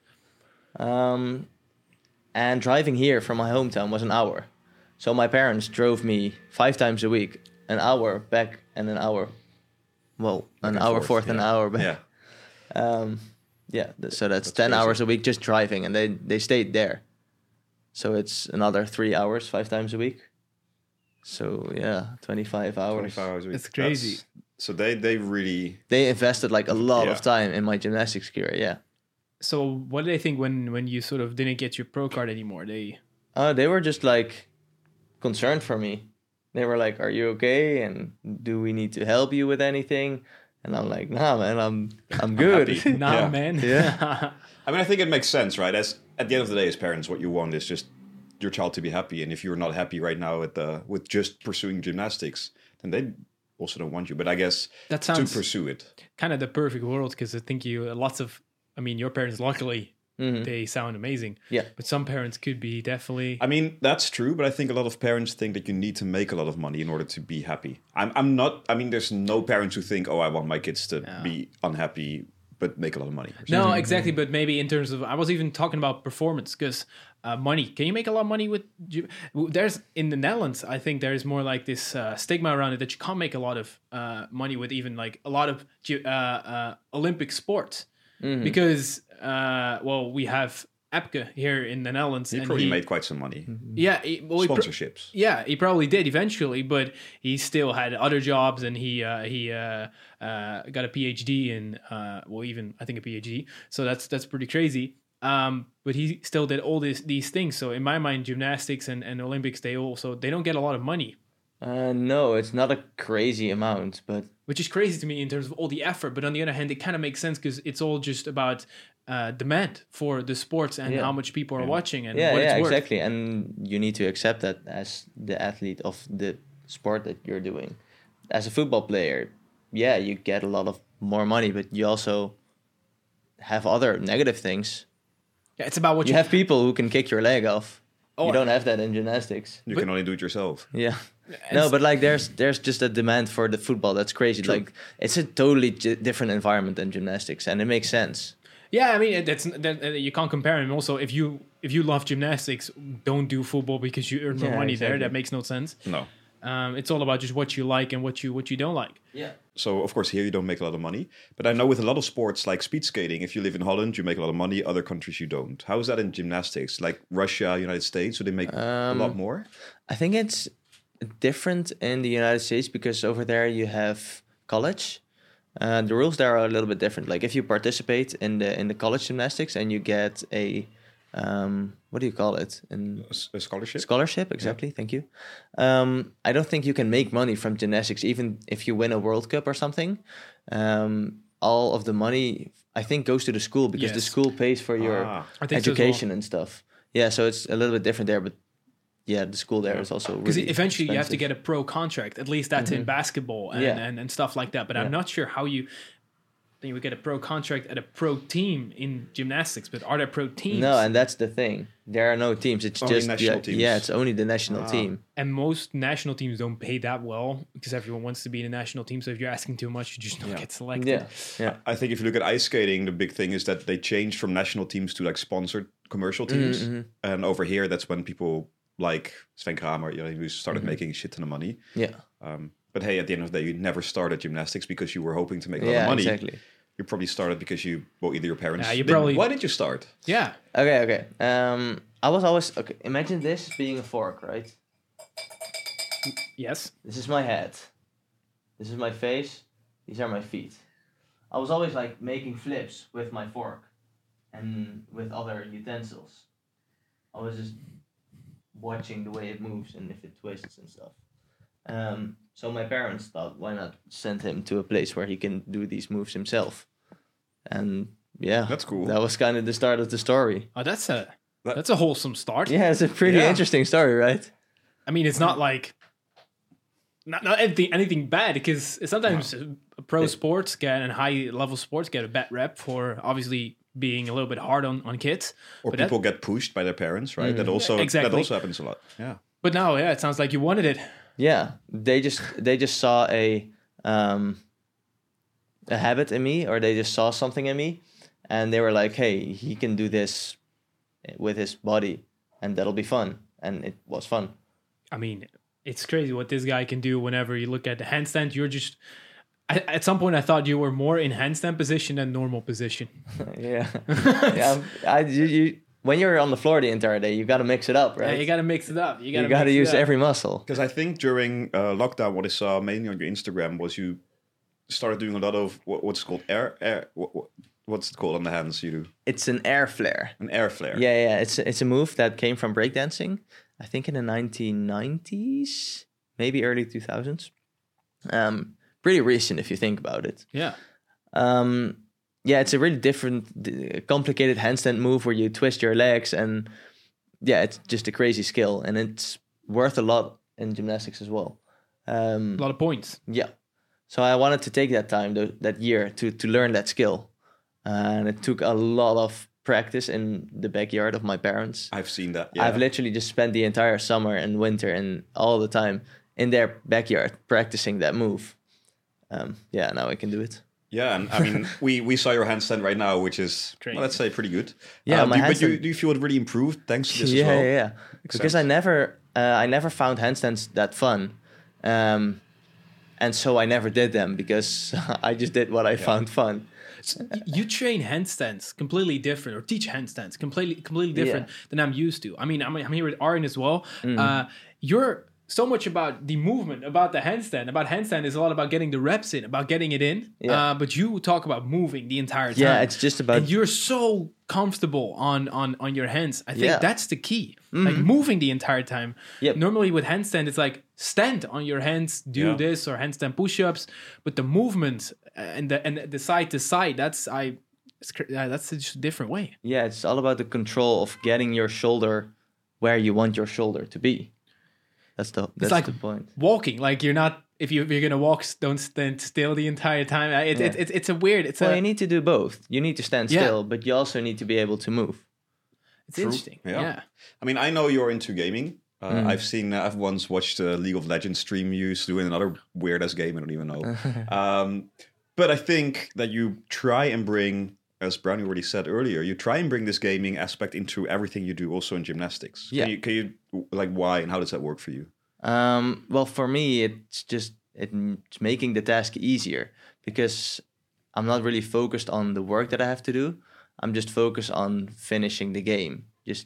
S2: And driving here from my hometown was an hour. So my parents drove me 5 times a week, an hour back and an hour... Well, an hour forth, an hour back. So that's 10
S3: crazy.
S2: hours a week just driving, and they stayed there. So it's another 3 hours, 5 times a week. So yeah, 25 hours.
S3: 25 hours a week.
S1: It's crazy.
S3: So they really...
S2: They invested like a lot of time in my gymnastics career, yeah.
S1: So what did they think when you sort of didn't get your pro card anymore?
S2: They were just like concerned for me. They were like, "Are you okay? And do we need to help you with anything?" And I'm like, "Nah, man, I'm good."
S1: Nah, man.
S2: Yeah.
S3: I mean, I think it makes sense, right? As at the end of the day, as parents, what you want is just your child to be happy. And if you're not happy right now with just pursuing gymnastics, then they also don't want you. But I guess
S1: That sounds
S3: to pursue it.
S1: kind of the perfect world, because I think your parents, luckily, they sound amazing.
S2: Yeah.
S1: But some parents could be definitely...
S3: I mean, that's true, but I think a lot of parents think that you need to make a lot of money in order to be happy. I'm not, I mean, there's no parents who think, oh, I want my kids to be unhappy, but make a lot of money.
S1: No, exactly. But maybe in terms of, I was even talking about performance, because money, can you make a lot of money with, there's, in the Netherlands, I think there's more like this stigma around it that you can't make a lot of money with even like a lot of Olympic sports. Because, we have Epke here in the Netherlands.
S3: He probably made quite some money.
S1: Yeah.
S3: Sponsorships.
S1: He probably did eventually, but he still had other jobs, and he got a PhD in, even I think a PhD. So that's pretty crazy. But he still did all these things. So in my mind, gymnastics and Olympics, they don't get a lot of money.
S2: No, it's not a crazy amount, but...
S1: Which is crazy to me in terms of all the effort. But on the other hand, it kind of makes sense because it's all just about demand for the sports and how much people are watching and what it's worth.
S2: Exactly. And you need to accept that as the athlete of the sport that you're doing. As a football player, you get a lot of more money, but you also have other negative things.
S1: Yeah, it's about what
S2: you have people who can kick your leg off. You don't have that in gymnastics.
S3: You can only do it yourself.
S2: Yeah. No, but like there's just a demand for the football that's crazy. True. Like it's a totally different environment than gymnastics, and it makes sense.
S1: Yeah, I mean you can't compare them. Also, if you love gymnastics, don't do football because you earn more money there. That makes no sense.
S3: No.
S1: It's all about just what you like and what you don't like.
S2: Yeah.
S3: So of course here you don't make a lot of money, but I know with a lot of sports like speed skating, if you live in Holland, you make a lot of money. Other countries you don't. How is that in gymnastics? Like Russia, United States, do they make a lot more?
S2: I think it's different in the United States because over there you have college. The rules there are a little bit different. Like if you participate in the college gymnastics and you get a what do you call it?
S3: A scholarship?
S2: Scholarship, exactly. Yeah. Thank you. I don't think you can make money from gymnastics, even if you win a World Cup or something. All of the money, I think, goes to the school because the school pays for your education and stuff. Yeah, so it's a little bit different there, but yeah, the school there is also
S1: because
S2: really
S1: eventually
S2: expensive.
S1: You have to get a pro contract. At least that's in basketball and stuff like that. But I'm not sure how you would get a pro contract at a pro team in gymnastics. But are there pro teams?
S2: No, and that's the thing. There are no teams. It's
S3: only
S2: just
S3: national teams.
S2: Yeah, it's only the national team.
S1: And most national teams don't pay that well because everyone wants to be in a national team. So if you're asking too much, you just don't get selected.
S2: Yeah.
S3: I think if you look at ice skating, the big thing is that they changed from national teams to like sponsored commercial teams. And over here, that's when people like Sven Kramer, who started making a shit ton of money.
S2: Yeah.
S3: But hey, at the end of the day, you never started gymnastics because you were hoping to make a lot of money.
S2: Exactly.
S3: You probably started because either your parents...
S1: Why
S3: did you start?
S1: Yeah.
S2: Okay. I was always... Okay, imagine this being a fork, right?
S1: Yes.
S2: This is my head. This is my face. These are my feet. I was always like making flips with my fork and with other utensils. I was just watching the way it moves and if it twists and stuff. So my parents thought, why not send him to a place where he can do these moves himself? And yeah,
S3: that's cool.
S2: That was kind of the start of the story.
S1: Oh, that's a wholesome start.
S2: Yeah, it's a pretty interesting story, right?
S1: I mean, it's not like not anything bad, because sometimes pro sports get and high level sports get a bad rep for obviously being a little bit hard on kids,
S3: or people get pushed by their parents, right? That also happens a lot. Yeah.
S1: But now, it sounds like you wanted it.
S2: Yeah, they just saw a habit in me, or they just saw something in me, and they were like, "Hey, he can do this with his body, and that'll be fun." And it was fun.
S1: I mean, it's crazy what this guy can do. Whenever you look at the handstand, you're just. At some point, I thought you were more in handstand position than normal position.
S2: Yeah. When you're on the floor the entire day, you got to mix it up, right?
S1: Yeah, you got to mix it up.
S2: You got to use every muscle.
S3: Because I think during lockdown, what I saw mainly on your Instagram was you started doing a lot of what's called what's it called on the hands you do?
S2: It's an air flare.
S3: An air flare.
S2: Yeah. It's a move that came from breakdancing. I think in the 1990s, maybe early 2000s. Pretty recent if you think about it.
S1: Yeah.
S2: It's a really different, complicated handstand move where you twist your legs, and it's just a crazy skill, and it's worth a lot in gymnastics as well.
S1: A lot of points.
S2: Yeah. So I wanted to take that time, that year, to learn that skill, and it took a lot of practice in the backyard of my parents.
S3: I've seen that. Yeah.
S2: I've literally just spent the entire summer and winter and all the time in their backyard practicing that move. Now I can do it.
S3: Yeah, and I mean, we saw your handstand right now, which is, well, let's say, pretty good.
S2: Yeah,
S3: do you feel it really improved thanks to this as well?
S2: Yeah. Because I never found handstands that fun, and so I never did them because I just did what I found fun.
S1: You train handstands completely different, or teach handstands completely different than I'm used to. I mean, I'm here with Arjen as well. You're so much about the movement, about the handstand. About handstand is a lot about getting the reps in, about getting it in. Yeah. But you talk about moving the entire time.
S2: Yeah, it's just about...
S1: And you're so comfortable on your hands. I think that's the key. Like moving the entire time.
S2: Yep.
S1: Normally with handstand, it's like stand on your hands, do this, or handstand push-ups. But the movement and the side to side, that's just a different way.
S2: Yeah, it's all about the control of getting your shoulder where you want your shoulder to be. That's the point.
S1: Walking, like you're not. If you're gonna walk, don't stand still the entire time. It's a weird. You
S2: need to do both. You need to stand still, but you also need to be able to move.
S1: It's interesting. Yeah.
S3: I mean, I know you're into gaming. I've once watched a League of Legends stream you doing another weird ass game. I don't even know. But I think that you try and bring, as Brownie already said earlier, you try and bring this gaming aspect into everything you do, also in gymnastics.
S2: Yeah.
S3: Can you like, why and how does that work for you?
S2: Well, for me, it's making the task easier because I'm not really focused on the work that I have to do. I'm just focused on finishing the game.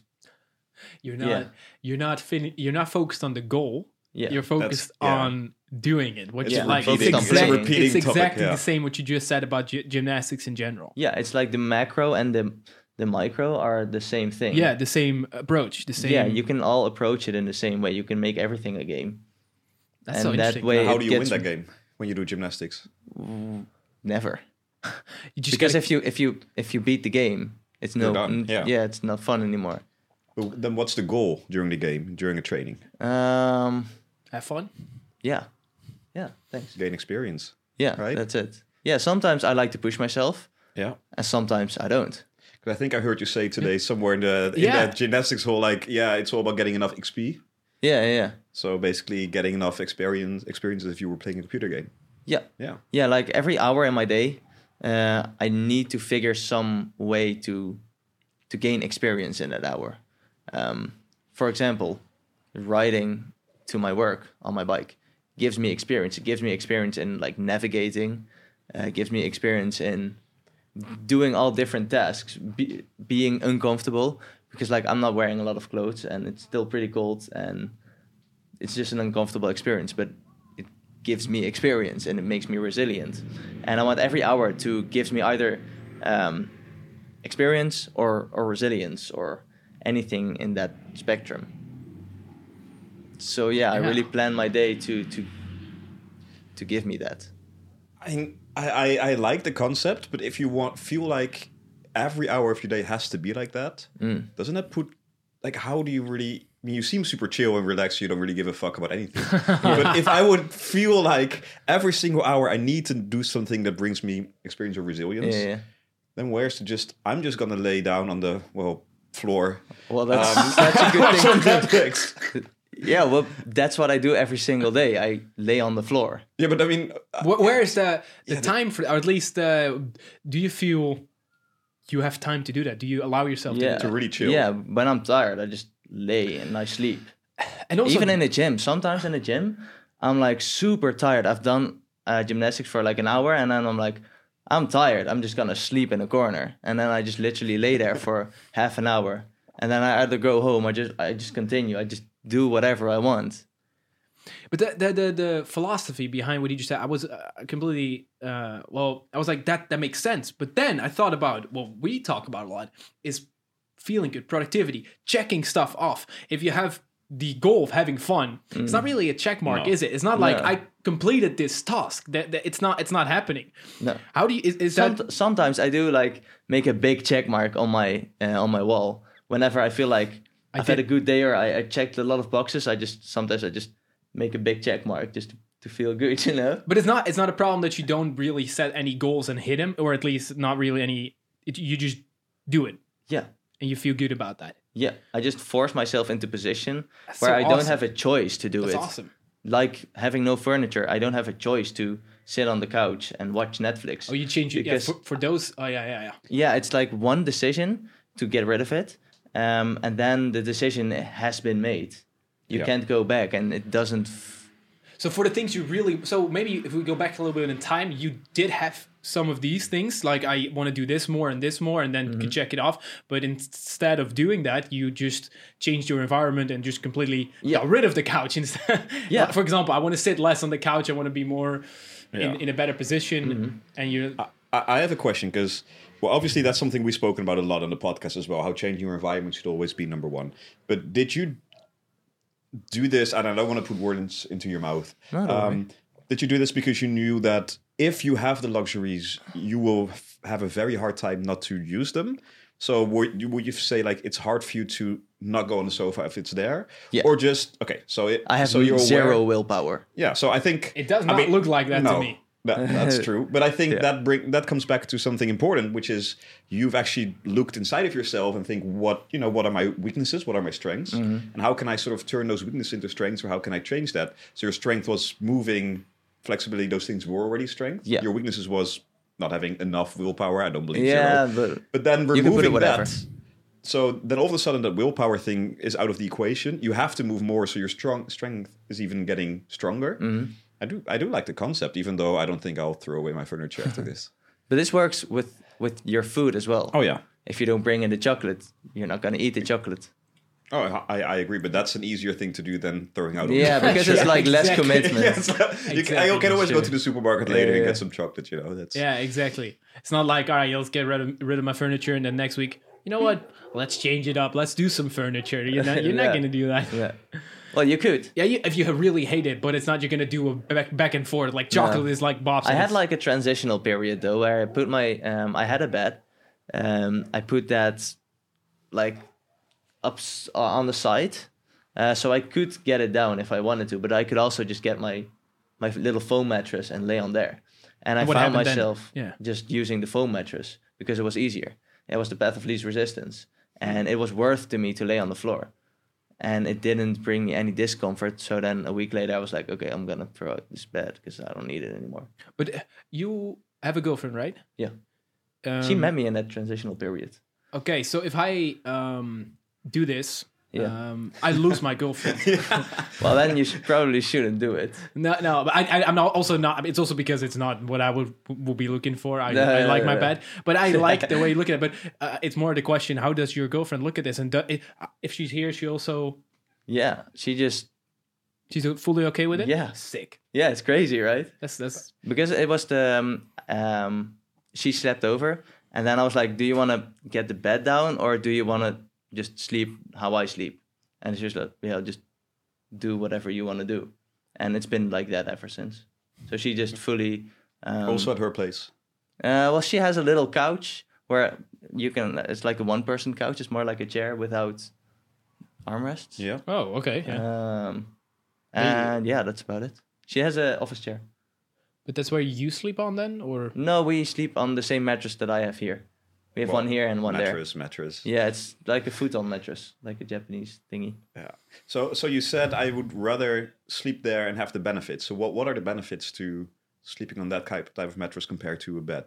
S1: You're not focused on the goal.
S2: Yeah.
S1: You're focused on doing it.
S3: It's exactly
S1: the same what you just said about gymnastics in general.
S2: Yeah, it's like the macro and the micro are the same thing.
S1: Yeah, the same approach. Yeah,
S2: you can all approach it in the same way. You can make everything a game.
S1: That's so interesting.
S2: That way
S3: how do you win that game when you do gymnastics?
S2: Never. Because if you beat the game, it's it's not fun anymore.
S3: But then what's the goal during the game, during a training?
S1: Have fun.
S2: Yeah, thanks.
S3: Gain experience.
S2: Yeah,
S3: right?
S2: That's it. Yeah, sometimes I like to push myself.
S3: Yeah.
S2: And sometimes I don't.
S3: Because I think I heard you say today somewhere in that gymnastics hall, like, it's all about getting enough XP.
S2: Yeah.
S3: So basically getting enough experiences if you were playing a computer game.
S2: Yeah. Yeah, like every hour in my day, I need to figure some way to gain experience in that hour. For example, riding to my work on my bike gives me experience. It gives me experience in like navigating. Gives me experience in doing all different tasks, being uncomfortable because like I'm not wearing a lot of clothes and it's still pretty cold and it's just an uncomfortable experience. But gives me experience and it makes me resilient. And I want every hour to gives me either experience or resilience or anything in that spectrum. So I really plan my day to give me that.
S3: I like the concept, but if you feel like every hour of your day has to be like that, doesn't that put, like, how do you really... I mean, you seem super chill and relaxed. You don't really give a fuck about anything. But if I would feel like every single hour I need to do something that brings me experience or resilience, then where's the I'm just going to lay down on the, floor.
S2: Well, that's a good thing.
S3: Netflix.
S2: Yeah, well, that's what I do every single day. I lay on the floor.
S3: Yeah, but I mean...
S1: where is the time for... Or at least, do you feel you have time to do that? Do you allow yourself to
S3: really chill?
S2: Yeah, when I'm tired, I just lay and I sleep.
S1: And also,
S2: even in the gym, sometimes in the gym, I'm like super tired. I've done gymnastics for like an hour, and then I'm like, I'm tired. I'm just gonna sleep in a corner, and then I just literally lay there for half an hour, and then I either go home or I just continue. I just do whatever I want.
S1: But the philosophy behind what you just said, I was completely I was like, that makes sense. But then I thought about what we talk about a lot is feeling good, productivity, checking stuff off. If you have the goal of having fun, it's not really a check mark, is it? It's not like I completed this task. That it's not happening. No. How do you is that?
S2: Sometimes I do like make a big check mark on my wall whenever I feel like I've had a good day or I checked a lot of boxes. Sometimes I just make a big check mark just to feel good, you know.
S1: But it's not a problem that you don't really set any goals and hit them, or at least not really any. You just do it.
S2: Yeah.
S1: And you feel good about that.
S2: Yeah, I just force myself into position where I don't have a choice to do it.
S1: That's awesome.
S2: Like having no furniture, I don't have a choice to sit on the couch and watch Netflix.
S1: Oh, you change it for those. Oh, yeah.
S2: Yeah, it's like one decision to get rid of it, and then the decision has been made. You can't go back, and it doesn't.
S1: So for the things you really, so maybe if we go back a little bit in time, you did have some of these things, like I want to do this more, and then you could check it off. But instead of doing that, you just changed your environment and just completely got rid of the couch instead. Yeah. For example, I want to sit less on the couch. I want to be more in a better position. And you,
S3: I have a question because, well, obviously that's something we've spoken about a lot on the podcast as well. How changing your environment should always be number one. But did you do this? And I don't want to put words into your mouth. Did you do this because you knew that if you have the luxuries, you will have a very hard time not to use them? So would you say like it's hard for you to not go on the sofa if it's there? Yeah. Or just, okay, so
S2: I have zero willpower.
S3: Yeah, so I think...
S1: It does not look like that to me.
S3: That's true. But I think that comes back to something important, which is you've actually looked inside of yourself and think, what are my weaknesses? What are my strengths? And how can I sort of turn those weaknesses into strengths, or how can I change that? So your strength was moving, flexibility, those things were already strength. Yeah. Your weaknesses was not having enough willpower. I don't believe so. But then removing that. So then all of a sudden that willpower thing is out of the equation. You have to move more, so your strength is even getting stronger. I do like the concept, even though I don't think I'll throw away my furniture after this.
S2: But this works with your food as well.
S3: Oh, yeah.
S2: If you don't bring in the chocolate, you're not going to eat the chocolate.
S3: Oh, I agree, but that's an easier thing to do than throwing out.
S2: Because it's like less commitment.
S3: I can always go to the supermarket later and get some chocolate. That's
S1: exactly. It's not like, all right, let's get rid of my furniture, and then next week, you know what? Let's change it up. Let's do some furniture. You're not going to do that. Yeah.
S2: Well, you could.
S1: Yeah, if you really hate it, but it's not. You're gonna do a back and forth. Like chocolate is like Bob said.
S2: I had like a transitional period though, where I put my I had a bed. I put that like up on the side, so I could get it down if I wanted to. But I could also just get my little foam mattress and lay on there. And I found myself just using the foam mattress because it was easier. It was the path of least resistance, and it was worth to me to lay on the floor. And it didn't bring me any discomfort. So then a week later, I was like, okay, I'm going to throw out this bed because I don't need it anymore.
S1: But you have a girlfriend, right?
S2: Yeah. She met me in that transitional period.
S1: Okay, so if I do this, I lose my girlfriend.
S2: Well, then you probably shouldn't do it.
S1: No, but I'm also not. It's also because it's not what I would be looking for. I like my bed, but I like the way you look at it. But it's more the question: how does your girlfriend look at this? And if she's here, she also.
S2: Yeah, she just
S1: She's fully okay with it?
S2: Yeah.
S1: Sick.
S2: Yeah, it's crazy, right?
S1: That's
S2: Because it was she slept over, and then I was like, do you want to get the bed down, or do you want to just sleep how I sleep? And she was like, yeah, just do whatever you want to do. And it's been like that ever since. So she just fully...
S3: also at her place.
S2: Well, she has a little couch where you can... It's like a one-person couch. It's more like a chair without armrests.
S3: Yeah.
S1: Oh, okay. Yeah.
S2: And yeah, that's about it. She has an office chair.
S1: But that's where you sleep on then, or?
S2: No, we sleep on the same mattress that I have here. We have one here and one
S3: mattress.
S2: there. Yeah, it's like a futon mattress, like a Japanese thingy.
S3: Yeah. So you said I would rather sleep there and have the benefits. So what are the benefits to sleeping on that type of mattress compared to a bed?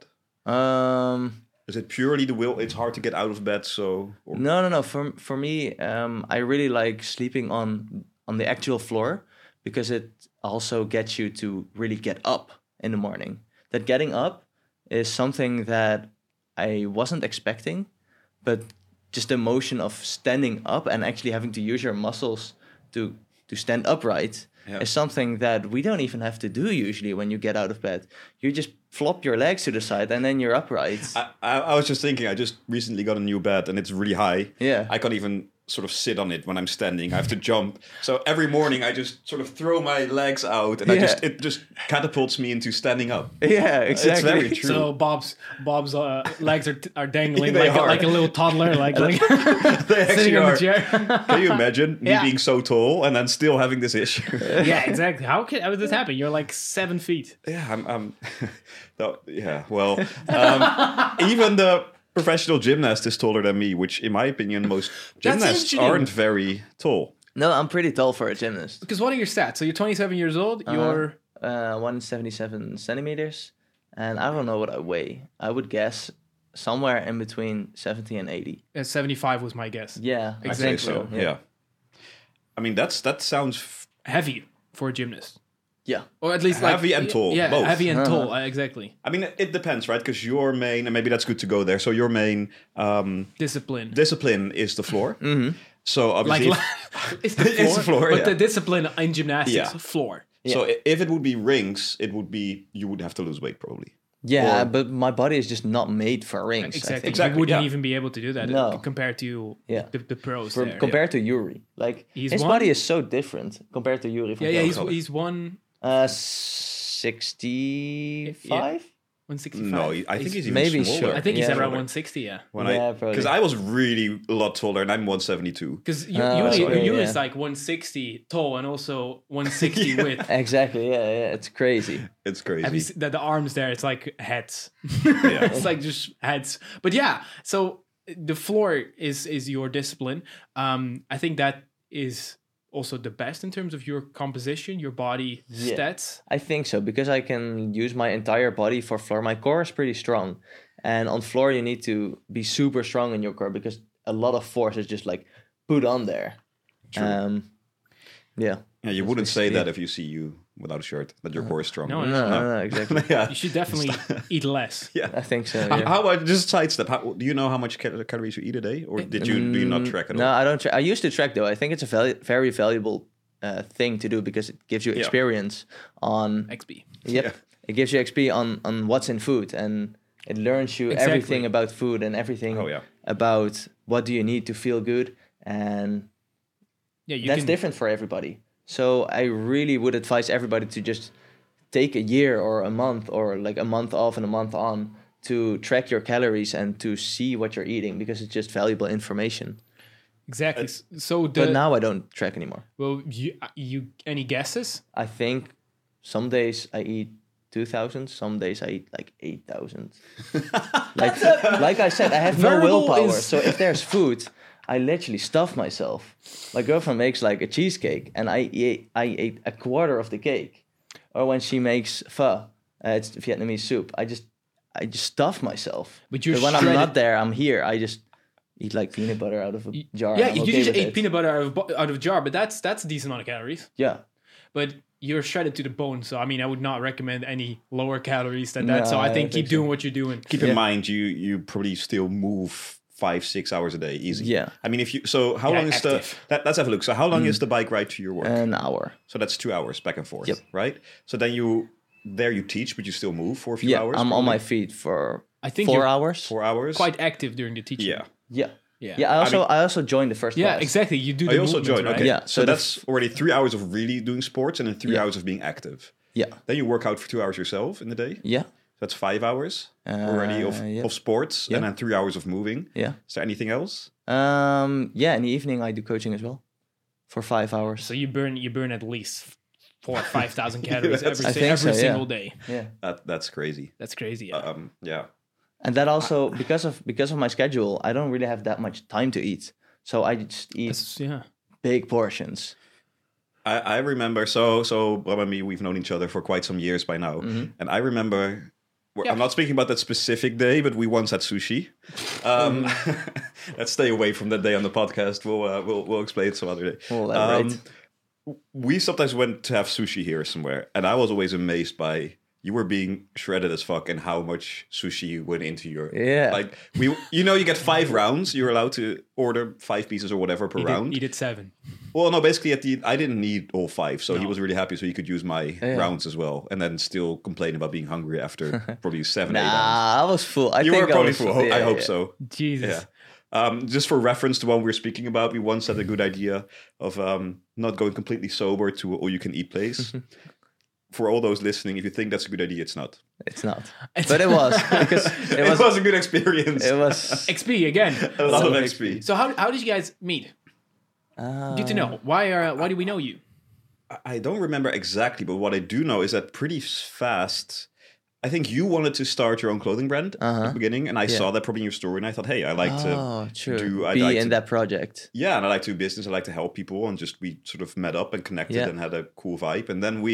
S3: Is it purely the will? It's hard to get out of bed, so... Or?
S2: No. For me, I really like sleeping on the actual floor because it also gets you to really get up in the morning. That getting up is something that I wasn't expecting, but just the motion of standing up and actually having to use your muscles to stand upright is something that we don't even have to do usually when you get out of bed. You just flop your legs to the side and then you're upright.
S3: I was just thinking, I just recently got a new bed and it's really high.
S2: Yeah.
S3: I can't even sort of sit on it when I'm standing. I have to jump. So every morning I just sort of throw my legs out and it just catapults me into standing up.
S2: Yeah, exactly.
S3: It's very true.
S1: So Bob's legs are dangling
S3: They
S1: like a little toddler, like
S3: they
S1: sitting on the chair.
S3: Can you imagine me being so tall and then still having this issue?
S1: Yeah, exactly. How would this happen? You're like 7 feet.
S3: Yeah, I'm well, even the professional gymnast is taller than me, which in my opinion, most gymnasts aren't very tall.
S2: No, I'm pretty tall for a gymnast.
S1: Because what are your stats? So you're 27 years old, you're...
S2: 177 centimeters, and I don't know what I weigh. I would guess somewhere in between 70 and 80.
S1: 75 was my guess.
S2: Yeah,
S1: exactly.
S3: I think so, yeah. I mean, that sounds...
S1: heavy for a gymnast.
S2: Yeah.
S1: Or at least
S3: heavy and tall.
S1: Yeah,
S3: both.
S1: heavy and tall, exactly.
S3: I mean, it depends, right? Because your main, and maybe that's good to go there. So your main discipline is the floor.
S2: Mm-hmm.
S3: So obviously,
S1: it's the floor,
S3: it's the floor,
S1: but the discipline in gymnastics, floor.
S3: Yeah. So if it would be rings, it would be you would have to lose weight probably.
S2: Yeah, but my body is just not made for rings.
S1: Exactly. You wouldn't even be able to do that compared to the pros.
S2: Compared to Yuri, like his body is so different compared to Yuri.
S1: He's
S2: 165.
S1: 165.
S3: No, I think he's even
S2: maybe
S3: smaller.
S1: I think he's around 160. Yeah.
S3: Because I was really a lot taller, and I'm 172.
S1: Because Yuri is like 160 tall and also 160 width.
S2: Exactly. Yeah. It's crazy.
S3: It's crazy.
S1: Have you seen the arms there? It's like heads. It's like just heads. But yeah, so the floor is your discipline. I think that is also the best in terms of your composition, your body stats.
S2: I think so, because I can use my entire body for floor. My core is pretty strong, and on floor you need to be super strong in your core because a lot of force is just like put on there.
S3: True. Yeah, you wouldn't say that if you see you without a shirt, that your core is strong.
S2: No, exactly.
S1: You should definitely eat less.
S3: Yeah,
S2: I think so.
S3: How about just sidestep? Do you know how much calories you eat a day, or do you not track at all?
S2: No, I don't. I used to track though. I think it's a very valuable thing to do because it gives you experience on
S1: XP.
S2: Yep, it gives you XP on what's in food, and it learns you everything about food and everything about what do you need to feel good, and that's different for everybody. So I really would advise everybody to just take a year or a month or like a month off and a month on to track your calories and to see what you're eating because it's just valuable information.
S1: Exactly.
S2: But now I don't track anymore.
S1: Well, you any guesses?
S2: I think some days I eat 2,000. Some days I eat like 8,000. like I said, I have no willpower. So if there's food, I literally stuff myself. My girlfriend makes like a cheesecake, and I ate a quarter of the cake. Or when she makes pho, it's Vietnamese soup. I just stuff myself. But when I'm not there, I'm here. I just eat like peanut butter out of a jar.
S1: Yeah, you just ate peanut butter out of a jar, but that's a decent amount of calories.
S2: Yeah,
S1: but you're shredded to the bone, so I mean, I would not recommend any lower calories than that. So I think keep doing what you're doing.
S3: Keep in mind, you probably still move 5-6 hours a day, easy.
S2: Yeah.
S3: I mean, how long is
S1: active.
S3: let's have a look. So how long is the bike ride to your work?
S2: An hour.
S3: So that's 2 hours back and forth,
S2: Yep.
S3: right? So then you teach, but you still move for a few
S2: Yeah,
S3: hours?
S2: I'm on
S3: probably?
S2: my feet for
S1: I think
S2: 4
S1: you're
S2: hours.
S3: 4 hours?
S1: quite active during the teaching.
S3: Yeah.
S2: Yeah.
S1: Yeah.
S2: Yeah, I also joined the first
S1: Yeah,
S2: class.
S1: exactly. You do.
S3: I
S1: The
S3: also
S1: movements,
S3: joined.
S1: right?
S3: Okay.
S2: Yeah,
S3: So
S2: so
S3: that's already 3 hours of really doing sports and then 3
S2: Yeah.
S3: hours of being active.
S2: Yeah.
S3: Then you work out for 2 hours yourself in the day.
S2: Yeah.
S3: That's 5 hours already
S2: Yep.
S3: of sports
S2: Yeah.
S3: and then 3 hours of moving.
S2: Yeah.
S3: Is there anything else?
S2: Yeah, in the evening I do coaching as well for 5 hours.
S1: So you burn at least 4,000 or 5,000 calories
S3: That's-
S1: every
S2: I think so, yeah.
S1: single day.
S2: Yeah.
S3: That's crazy.
S1: That's crazy. Yeah.
S3: Yeah.
S2: And that also because of my schedule, I don't really have that much time to eat. So I just eat
S1: Yeah.
S2: big portions.
S3: I remember, so Bram and me, we've known each other for quite some years by now.
S2: Mm-hmm.
S3: And I remember,
S1: Yeah.
S3: I'm not speaking about that specific day, but we once had sushi. Let's stay away from that day on the podcast. We'll explain it some other day.
S2: We'll elaborate.
S3: We sometimes went to have sushi here somewhere, and I was always amazed by you were being shredded as fuck and how much sushi went into your like you get 5 rounds. You're allowed to order 5 pieces or whatever per round.
S1: He did 7.
S3: Well, no, basically I didn't need all 5, so he
S1: No.
S3: was really happy, so he could use my rounds as well, and then still complain about being hungry after probably 7, 8 rounds.
S2: Nah, I was full.
S3: You
S2: think
S3: were probably
S2: I was
S3: full. I hope so.
S1: Jesus.
S3: Yeah. Just for reference to one we're speaking about, we once had a good idea of not going completely sober to an all-you-can-eat place. For all those listening, if you think that's a good idea, it's not.
S2: It's not. But it was because
S3: It was a good experience.
S2: it was
S1: XP again.
S3: a lot of XP.
S1: So how did you guys meet? Good to know. Why do we know you?
S3: I don't remember exactly, but what I do know is that pretty fast, I think you wanted to start your own clothing brand at the beginning, and I saw that probably in your story, and I thought, hey, I like to
S2: true.
S3: I'd
S2: Be
S3: like
S2: in
S3: to-
S2: that project.
S3: Yeah, and I like to do business. I like to help people, and just we sort of met up and connected
S2: Yeah.
S3: and had a cool vibe. And then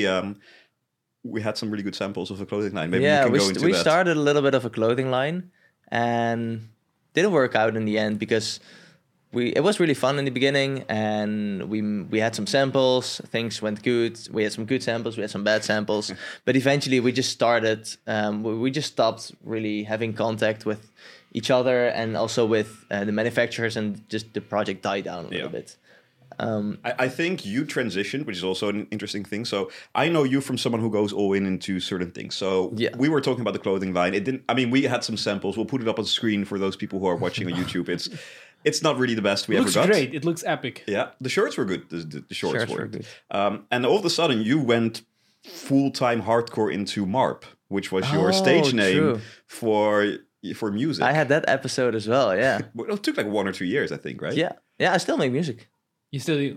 S3: we had some really good samples of a clothing line. Maybe we can go into
S2: we
S3: that.
S2: started a little bit of a clothing line and didn't work out in the end because it was really fun in the beginning and we had some samples, things went good. We had some good samples, we had some bad samples, but eventually we just started. We just stopped really having contact with each other and also with the manufacturers, and just the project died down a little bit.
S3: I think you transitioned, which is also an interesting thing. So I know you from someone who goes all in into certain things. So we were talking about the clothing line. It didn't. I mean, we had some samples. We'll put it up on screen for those people who are watching on YouTube. It's not really the best we ever
S1: Looks
S3: got.
S1: great. It looks epic.
S3: Yeah, the shirts were good. The shorts
S2: Shirts
S3: were
S2: were good.
S3: And all of a sudden, you went full-time hardcore into MARP, which was your stage name for music.
S2: I had that episode as well. Yeah,
S3: It took like 1 or 2 years, I think, right?
S2: yeah. I still make music.
S1: You still do.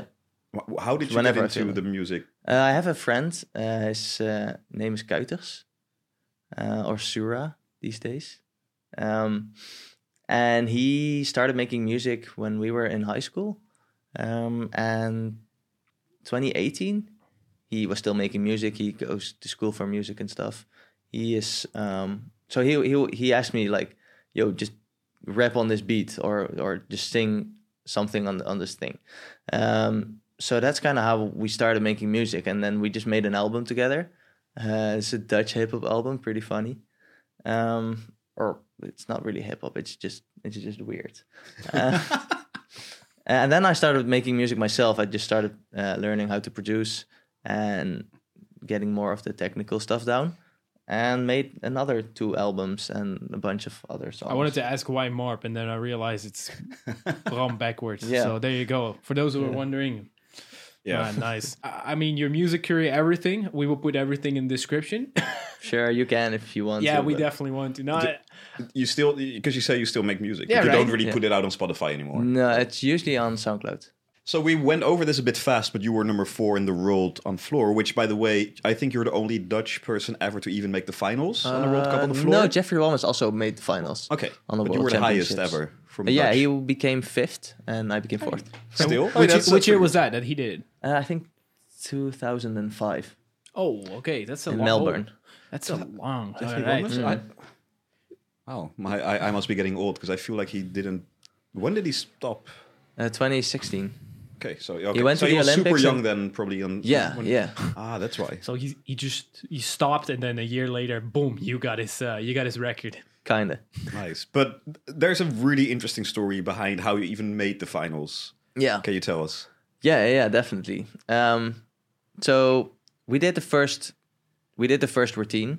S3: How did you
S2: Whenever I
S3: get
S2: feel
S3: into
S2: it.
S3: the music?
S2: I have a friend. His name is Kuiters, or Sura these days. And he started making music when we were in high school. And 2018, he was still making music. He goes to school for music and stuff. He is so he asked me like, "Yo, just rap on this beat or just sing something on this thing." So that's kind of how we started making music, and then we just made an album together. It's a Dutch hip hop album, pretty funny. Or it's not really hip hop. It's just weird. And then I started making music myself. I just started learning how to produce and getting more of the technical stuff down, and made another 2 albums and a bunch of other songs.
S1: I wanted to ask why MARP, and then I realized it's Bram backwards.
S2: Yeah.
S1: So there you go. For those who are wondering.
S3: Yeah.
S1: Nice. I mean, your music career, everything. We will put everything in the description.
S2: Sure, you can if you want.
S1: Yeah,
S2: to,
S1: we
S2: but-
S1: definitely want to. No,
S3: You still, because you say you still make music,
S1: Yeah,
S3: but you
S1: right.
S3: don't really
S2: Yeah.
S3: put it out on Spotify anymore.
S2: No, it's usually on SoundCloud.
S3: So we went over this a bit fast, but you were number 4 in the world on floor, which, by the way, I think you're the only Dutch person ever to even make the finals on the World Cup on the floor.
S2: No, Jeffrey Walmas also made the finals.
S3: Okay,
S2: on the
S3: but you
S2: World
S3: were the highest
S2: Championships.
S3: ever from
S2: Yeah,
S3: Dutch.
S2: he became 5th and I became 4th.
S3: Still?
S1: which year was that he did?
S2: I think 2005
S1: Oh, okay. That's a
S2: in
S1: long,
S2: Melbourne.
S1: That's a long.
S3: Jeffrey
S1: Alright.
S3: Walmas? Wow, I must be getting old because I feel like he didn't. When did he stop?
S2: 2016.
S3: Okay, so okay.
S2: He went
S3: so
S2: to
S3: he
S2: the
S3: was super
S2: Olympics
S3: young
S2: and-
S3: then, probably.
S2: Yeah, yeah.
S3: Ah, that's why.
S1: So he stopped, and then a year later, boom, you got his record.
S2: Kinda.
S3: Nice. But there's a really interesting story behind how you even made the finals.
S2: Yeah.
S3: Can you tell us?
S2: Yeah, definitely. So we did the first routine,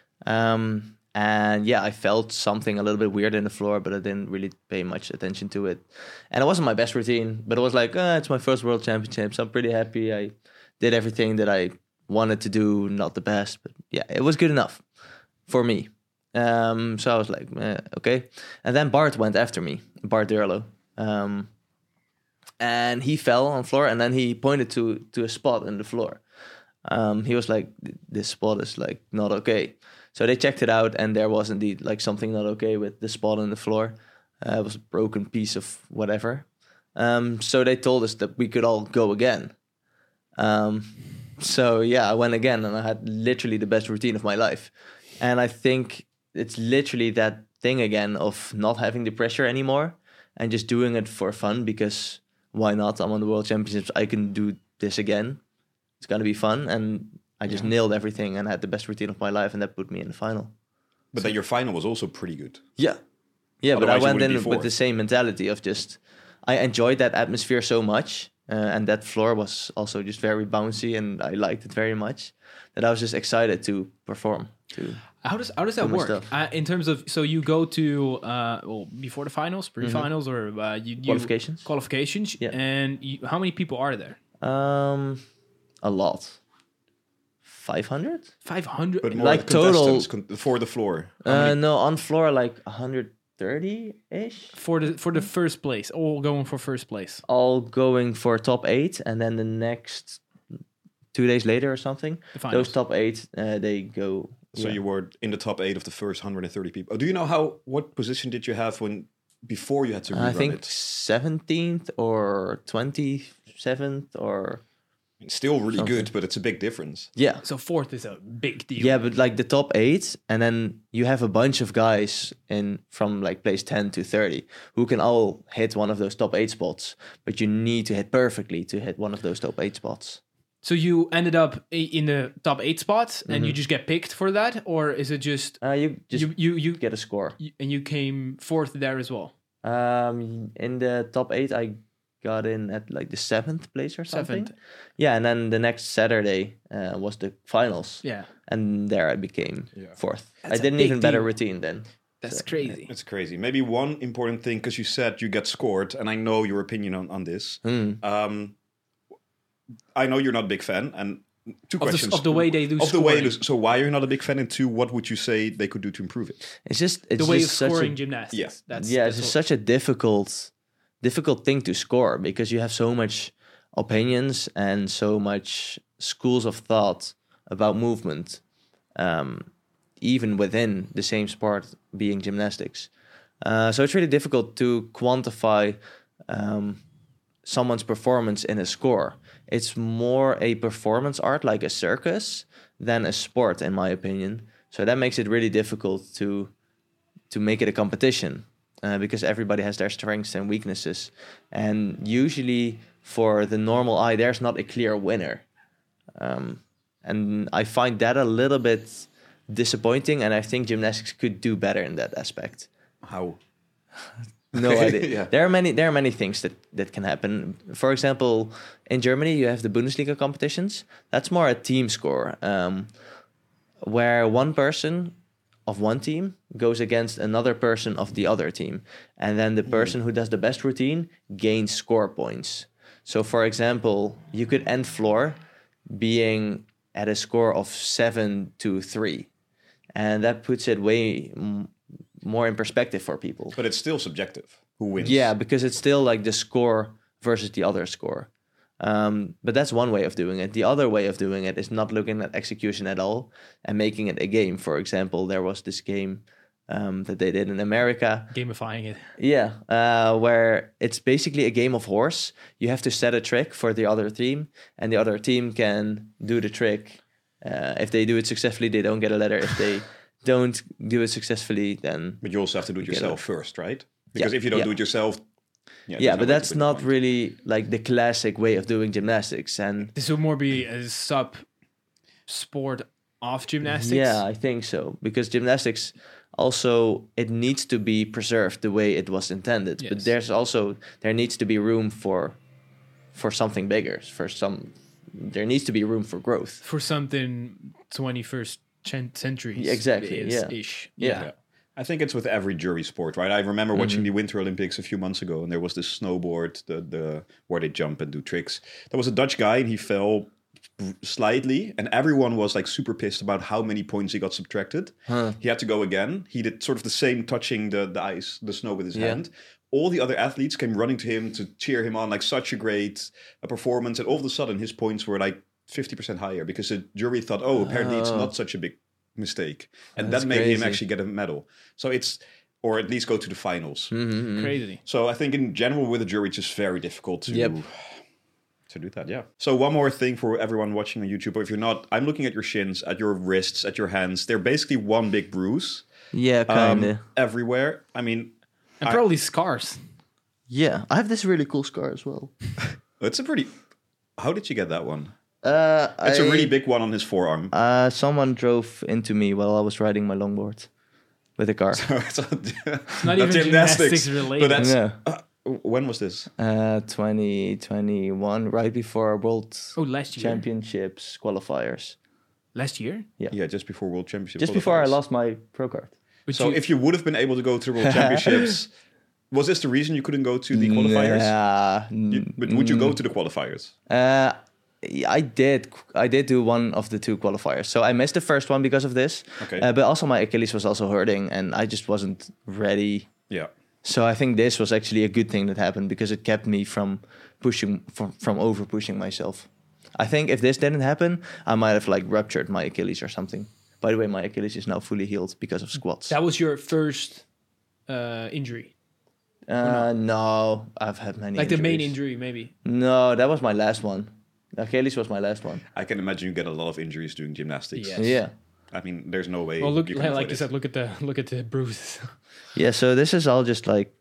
S2: and I felt something a little bit weird in the floor, but I didn't really pay much attention to it. And it wasn't my best routine, but it was like, it's my first World Championships. I'm pretty happy. I did everything that I wanted to do, not the best, but yeah, it was good enough for me. So I was like, okay. And then Bart went after me, Bart Durlo. And he fell on the floor, and then he pointed to a spot in the floor. He was like, this spot is like not okay. So they checked it out, and there was indeed like something not okay with the spot on the floor. It was a broken piece of whatever. So they told us that we could all go again. So yeah, I went again, and I had literally the best routine of my life. And I think it's literally that thing again of not having the pressure anymore and just doing it for fun, because why not? I'm on the World Championships. I can do this again. It's going to be fun. And I just nailed everything and had the best routine of my life, and that put me in the final.
S3: But then your final was also pretty good.
S2: Yeah. Yeah,
S3: Otherwise
S2: but I went in
S3: with
S2: the same mentality of just, I enjoyed that atmosphere so much. And that floor was also just very bouncy, and I liked it very much, that I was just excited to perform.
S1: How does that work in terms of, so you go to before the finals, pre-finals, or you qualifications, and how many people are there?
S2: A lot. 500?
S1: 500?
S3: But more
S2: like total
S3: for the floor.
S2: No, on floor like 130-ish.
S1: For the first place, all going for first place.
S2: All going for top 8, and then the next 2 days later or something, those top 8 they go.
S3: So you were in the top 8 of the first 130 people. Do you know what position did you have before you had to rerun it?
S2: I think 17th or 27th or.
S3: Still really good, but it's a big difference.
S2: Yeah.
S1: So 4th is a big deal.
S2: Yeah, but like the top 8, and then you have a bunch of guys from like place 10 to 30 who can all hit one of those top 8 spots, but you need to hit perfectly to hit one of those top 8 spots.
S1: So you ended up in the top 8 spots, and you just get picked for that, or is it just
S2: you get a score?
S1: And you came 4th there as well.
S2: In the top 8, I got in at like the 7th place or something. 7th. Yeah, and then the next Saturday was the finals.
S1: Yeah,
S2: and there I became 4th. I did an even better routine then.
S1: That's crazy.
S3: It's crazy. Maybe one important thing, because you said you get scored, and I know your opinion on this. I know you're not a big fan, and two questions
S1: of the way they do scoring.
S3: So why are you not a big fan, and two, what would you say they could do to improve it?
S2: It's
S1: the way of scoring gymnastics.
S3: Yeah,
S1: that's
S2: just such a difficult thing to score, because you have so much opinions and so much schools of thought about movement, even within the same sport being gymnastics. So it's really difficult to quantify someone's performance in a score. It's more a performance art, like a circus, than a sport, in my opinion. So that makes it really difficult to make it a competition, because everybody has their strengths and weaknesses. And usually for the normal eye, there's not a clear winner. And I find that a little bit disappointing, and I think gymnastics could do better in that aspect.
S3: How?
S2: No idea. There are many things that can happen. For example, in Germany, you have the Bundesliga competitions. That's more a team score, where one person of one team goes against another person of the other team. And then the person who does the best routine gains score points. So, for example, you could end floor being at a score of 7-3. And that puts it way more in perspective for people.
S3: But it's still subjective. Who wins?
S2: Yeah, because it's still like the score versus the other score. But that's one way of doing it. The other way of doing it is not looking at execution at all and making it a game. For example, there was this game that they did in America.
S1: Gamifying it.
S2: Yeah, where it's basically a game of horse. You have to set a trick for the other team, and the other team can do the trick. If they do it successfully, they don't get a letter. If they don't do it successfully, then...
S3: But you also have to do it yourself first, right? Because if you don't do it yourself...
S2: Yeah, but that's not really like the classic way of doing gymnastics. And
S1: this would more be a sub-sport of gymnastics?
S2: Yeah, I think so. Because gymnastics also, it needs to be preserved the way it was intended.
S1: Yes.
S2: But there needs to be room for something bigger. There needs to be room for growth.
S1: For something 21st century.
S2: Exactly,
S1: ish.
S2: Yeah.
S3: I think it's with every jury sport, right? I remember watching the Winter Olympics a few months ago, and there was this snowboard, the where they jump and do tricks. There was a Dutch guy, and he fell slightly, and everyone was like super pissed about how many points he got subtracted. He had to go again. He did sort of the same, touching the ice, the snow with his hand. All the other athletes came running to him to cheer him on, like such a great performance. And all of a sudden, his points were like 50% higher because the jury thought, apparently it's not such a big mistake, and that made him actually get a medal. So or at least go to the finals.
S1: Crazy.
S3: So I think in general with a jury, it's just very difficult to do that. Yeah. So one more thing for everyone watching on YouTube, or if you're not, I'm looking at your shins, at your wrists, at your hands. They're basically one big bruise.
S2: Yeah, kind of.
S3: Everywhere. I mean,
S1: and probably scars.
S2: Yeah, I have this really cool scar as well.
S3: It's a pretty. How did you get that one? It's a really big one on his forearm.
S2: Someone drove into me while I was riding my longboard with a car.
S3: It's
S1: not even gymnastics related.
S3: But that's when was this?
S2: 2021, right before World
S1: last year.
S2: Championships qualifiers.
S1: Last year?
S3: Yeah, just before World Championships.
S2: Just before I lost my pro card.
S3: But if you would have been able to go to the World Championships, was this the reason you couldn't go to the qualifiers? But would you go to the qualifiers?
S2: I did do one of the two qualifiers. So I missed the first one because of this.
S3: Okay.
S2: But also my Achilles was also hurting, and I just wasn't ready.
S3: Yeah.
S2: So I think this was actually a good thing that happened because it kept me from over pushing myself. I think if this didn't happen, I might have like ruptured my Achilles or something. By the way, my Achilles is now fully healed because of squats.
S1: That was your first injury?
S2: No, I've had many.
S1: Like
S2: injuries.
S1: the main injury, maybe?
S2: No, that was my last one. Achilles was my last one.
S3: I can imagine you get a lot of injuries doing gymnastics.
S1: Yes.
S2: Yeah.
S3: I mean, there's no way.
S1: Well, look,
S3: you can
S1: like you said, look at the bruises.
S2: Yeah. So this is all just like,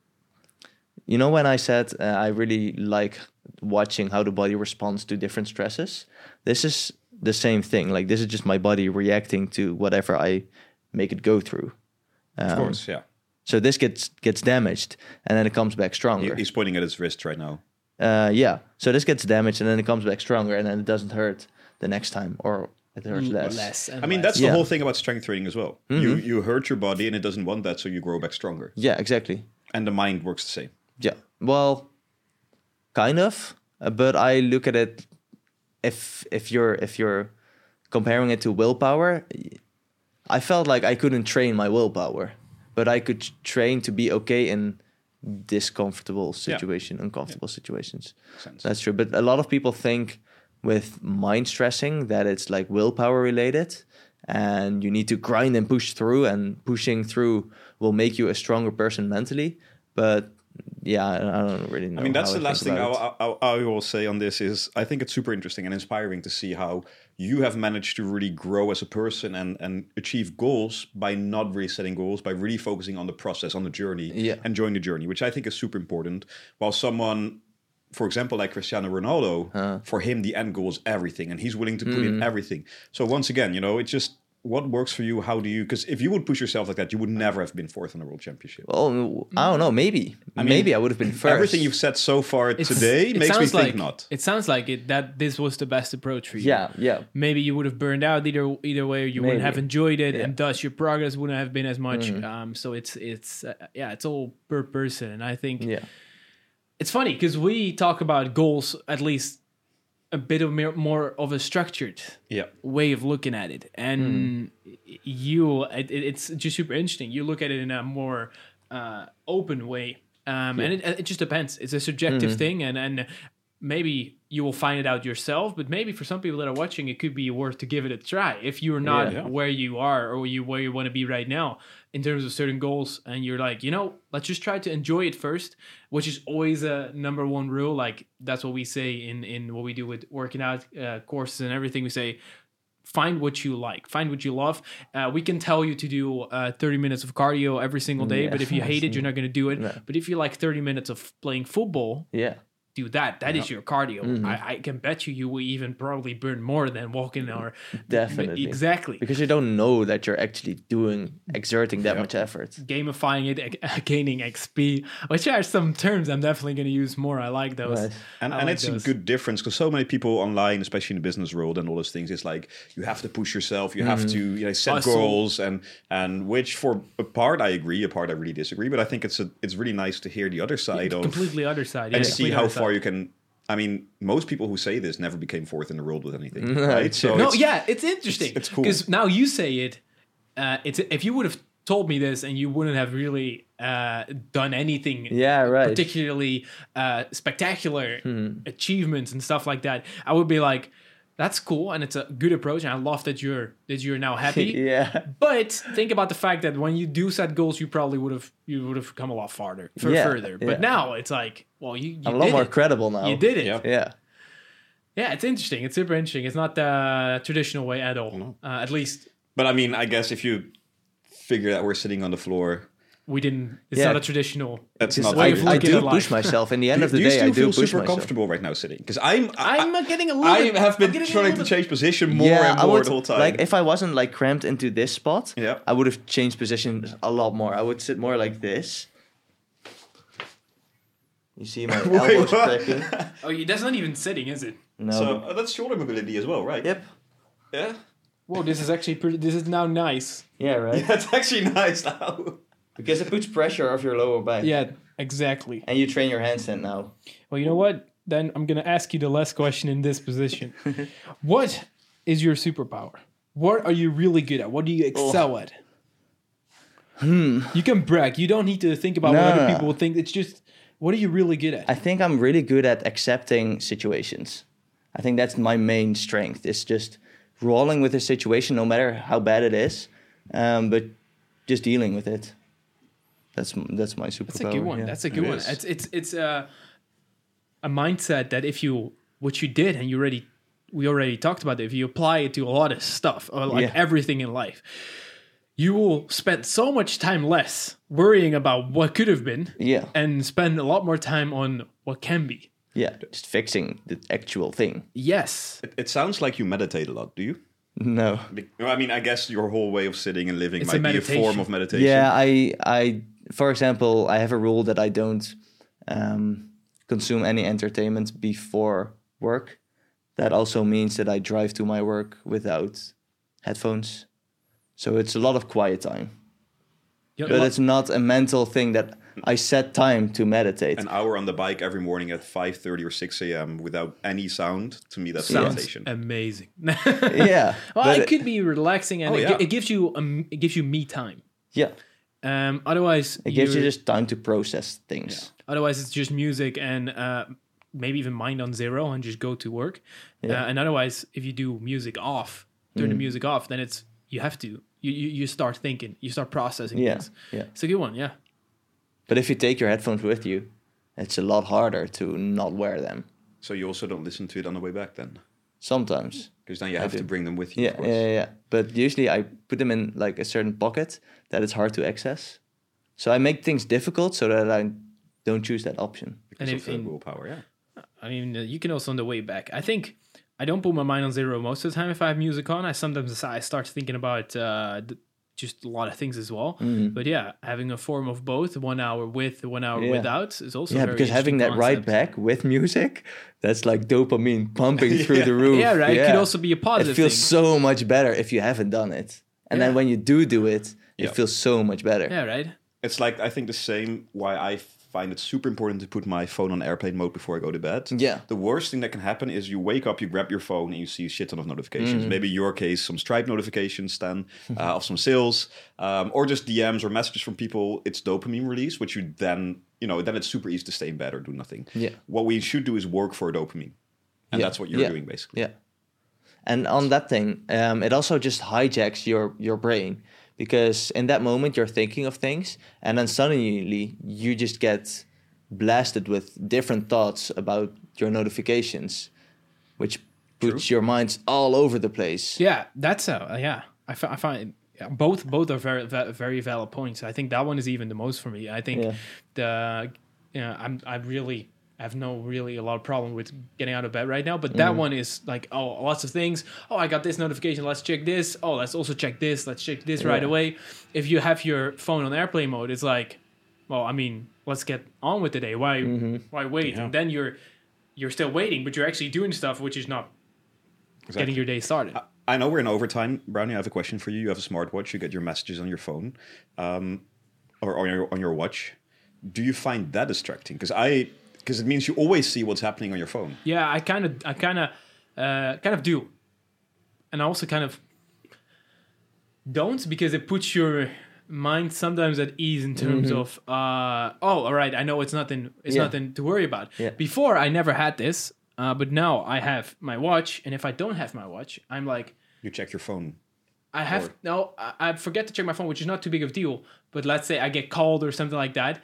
S2: when I said I really like watching how the body responds to different stresses. This is the same thing. Like this is just my body reacting to whatever I make it go through.
S3: Of course, yeah.
S2: So this gets damaged, and then it comes back stronger.
S3: He's pointing at his wrist right now.
S2: Yeah. So this gets damaged, and then it comes back stronger, and then it doesn't hurt the next time, or it hurts less.
S3: I mean, that's the whole thing about strength training as well. You hurt your body, and it doesn't want that, so you grow back stronger.
S2: Yeah, exactly.
S3: And the mind works the same.
S2: Yeah. Well, kind of. But I look at it, if you're comparing it to willpower, I felt like I couldn't train my willpower, but I could train to be okay in uncomfortable situations. That's true. But a lot of people think with mind stressing that it's like willpower related, and you need to grind and push through, and pushing through will make you a stronger person mentally. But yeah, I don't really know.
S3: I mean, that's the last thing I will say on this is I think it's super interesting and inspiring to see how you have managed to really grow as a person and achieve goals by not really setting goals, by really focusing on the process, on the journey, enjoying the journey, which I think is super important. While someone, for example, like Cristiano Ronaldo, for him, the end goal is everything, and he's willing to put in everything. So once again, it's just what works for you. How do you? Because if you would push yourself like that, you would never have been fourth in the World Championship.
S2: Well, I don't know. Maybe I would have been first.
S3: Everything you've said so far today makes me think not.
S1: It sounds like that this was the best approach for you.
S2: Yeah.
S1: Maybe you would have burned out either way, or you wouldn't have enjoyed it, and thus your progress wouldn't have been as much. So it's all per person, and I think it's funny because we talk about goals, at least a bit of more of a structured way of looking at it, and it's just super interesting. You look at it in a more open way, and it just depends. It's a subjective thing, and maybe you will find it out yourself, but maybe for some people that are watching, it could be worth to give it a try if you're not where you are or where you want to be right now in terms of certain goals, and you're like, let's just try to enjoy it first, which is always a number one rule. Like that's what we say in what we do with working out courses and everything. We say, find what you like, find what you love. We can tell you to do 30 minutes of cardio every single day, but if you hate it, you're not going to do it. No. But if you like 30 minutes of playing football, do that. That is your cardio. I can bet you will even probably burn more than walking or
S2: Definitely.
S1: Exactly.
S2: Because you don't know that you're actually exerting that much effort.
S1: Gamifying it, gaining XP, which are some terms I'm definitely going to use more. I like those.
S2: Right.
S3: And it's a good difference because so many people online, especially in the business world and all those things, it's like you have to push yourself, you have to set goals, and which for a part I agree, a part I really disagree. But I think it's really nice to hear the other side of
S1: completely other side,
S3: and see how far you can. I mean, most people who say this never became fourth in the world with anything, right?
S1: So it's interesting.
S3: It's cool
S1: because now you say it. If you would have told me this and you wouldn't have really done anything particularly spectacular achievements and stuff like that, I would be like, that's cool and it's a good approach and I love that you're now happy.
S2: Yeah.
S1: But think about the fact that when you do set goals, you probably would have come a lot further. But now it's like, well, you
S2: I'm a lot more credible now.
S1: You did it.
S2: Yeah.
S1: It's interesting. It's super interesting. It's not the traditional way at all. At least.
S3: But I mean, I guess if you figure that we're sitting on the floor.
S1: We didn't. It's not a traditional.
S3: That's not.
S2: I do push myself. In the end of the day, I do push myself. Do you still feel super
S3: comfortable right now sitting? Because I'm
S1: getting a little.
S3: I have been trying to change position more and more the whole time.
S2: Like if I wasn't like cramped into this spot, I would have changed positions a lot more. I would sit more like this. You see my elbows cracking.
S1: That's not even sitting, is it?
S2: No.
S3: So that's shoulder mobility as well, right?
S2: Yep.
S3: Yeah.
S1: Whoa, this is actually pretty. This is now nice.
S2: Yeah, right.
S3: Yeah, it's actually nice now.
S2: Because it puts pressure off your lower back.
S1: Yeah, exactly.
S2: And you train your handstand now.
S1: Well, you know what? Then I'm going to ask you the last question in this position. What is your superpower? What are you really good at? What do you excel at? You can brag. You don't need to think about what other people will think. It's just, what are you really good at?
S2: I think I'm really good at accepting situations. I think that's my main strength. It's just rolling with a situation, no matter how bad it is, but just dealing with it. That's my superpower.
S1: That's a good one. That's a good one. It's a mindset that what you did and we already talked about it. If you apply it to a lot of stuff or everything in life, you will spend so much time less worrying about what could have been, and spend a lot more time on what can be.
S2: Yeah, just fixing the actual thing.
S1: Yes.
S3: It sounds like you meditate a lot. Do you?
S2: No.
S3: I mean, I guess your whole way of sitting and living might be a form of meditation.
S2: Yeah, I for example, I have a rule that I don't consume any entertainment before work. That also means that I drive to my work without headphones. So it's a lot of quiet time. But it's not a mental thing that I set time to meditate.
S3: An hour on the bike every morning at 5:30 or 6 a.m. without any sound, to me, that's meditation.
S1: Amazing.
S2: Yeah.
S1: Well, it could be relaxing and it gives you me time.
S2: Yeah.
S1: Otherwise,
S2: it gives you just time to process things.
S1: Yeah. Otherwise, it's just music and maybe even mind on zero and just go to work. Yeah. And otherwise, if you do music off, turn the music off, then you have to. You start thinking, you start processing things.
S2: Yeah.
S1: It's a good one, yeah.
S2: But if you take your headphones with you, it's a lot harder to not wear them.
S3: So you also don't listen to it on the way back then?
S2: Sometimes.
S3: Because then you have to bring them with you,
S2: yeah,
S3: of course.
S2: Yeah. But usually I put them in like a certain pocket that it's hard to access. So I make things difficult so that I don't choose that option.
S3: Because of willpower, yeah.
S1: I mean, you can also on the way back. I think I don't put my mind on zero most of the time if I have music on. I start thinking about just a lot of things as well. But yeah, having a form of both, 1 hour with, 1 hour without, is also very
S2: because having that right back with music, that's like dopamine pumping through the roof.
S1: Yeah, right. It could also be a positive.
S2: It feels so much better if you haven't done it, and then when you do it, it feels so much better.
S1: Yeah, right.
S3: It's like, I think the same why I find it super important to put my phone on airplane mode before I go to bed. Yeah. The worst thing that can happen is you wake up, you grab your phone, and you see a shit ton of notifications. Maybe in your case, some Stripe notifications then of some sales, or just DMs or messages from people. It's dopamine release, which you then, then it's super easy to stay in bed or do nothing. Yeah. What we should do is work for dopamine. And that's what you're doing, basically.
S2: Yeah. And on that thing, it also just hijacks your brain. Because in that moment, you're thinking of things, and then suddenly you just get blasted with different thoughts about your notifications, which puts your minds all over the place.
S1: Yeah, that's I find both are very very valid points. I think that one is even the most for me. I think I really have no really a lot of problem with getting out of bed right now. But that one is like, oh, lots of things. Oh, I got this notification. Let's check this. Oh, let's also check this. Let's check this right away. If you have your phone on airplane mode, it's like, well, I mean, let's get on with the day. Why wait?
S3: Yeah.
S1: And then you're still waiting, but you're actually doing stuff which is not getting your day started.
S3: I know we're in overtime, Brownie. I have a question for you. You have a smartwatch. You get your messages on your phone, or on your watch. Do you find that distracting? Because it means you always see what's happening on your phone.
S1: Yeah, I kind of do, and I also kind of don't, because it puts your mind sometimes at ease in terms of all right, I know it's nothing to worry about. Before I never had this, but now I have my watch, and if I don't have my watch, I'm like,
S3: You check your phone.
S1: I forget to check my phone, which is not too big of a deal, but let's say I get called or something like that,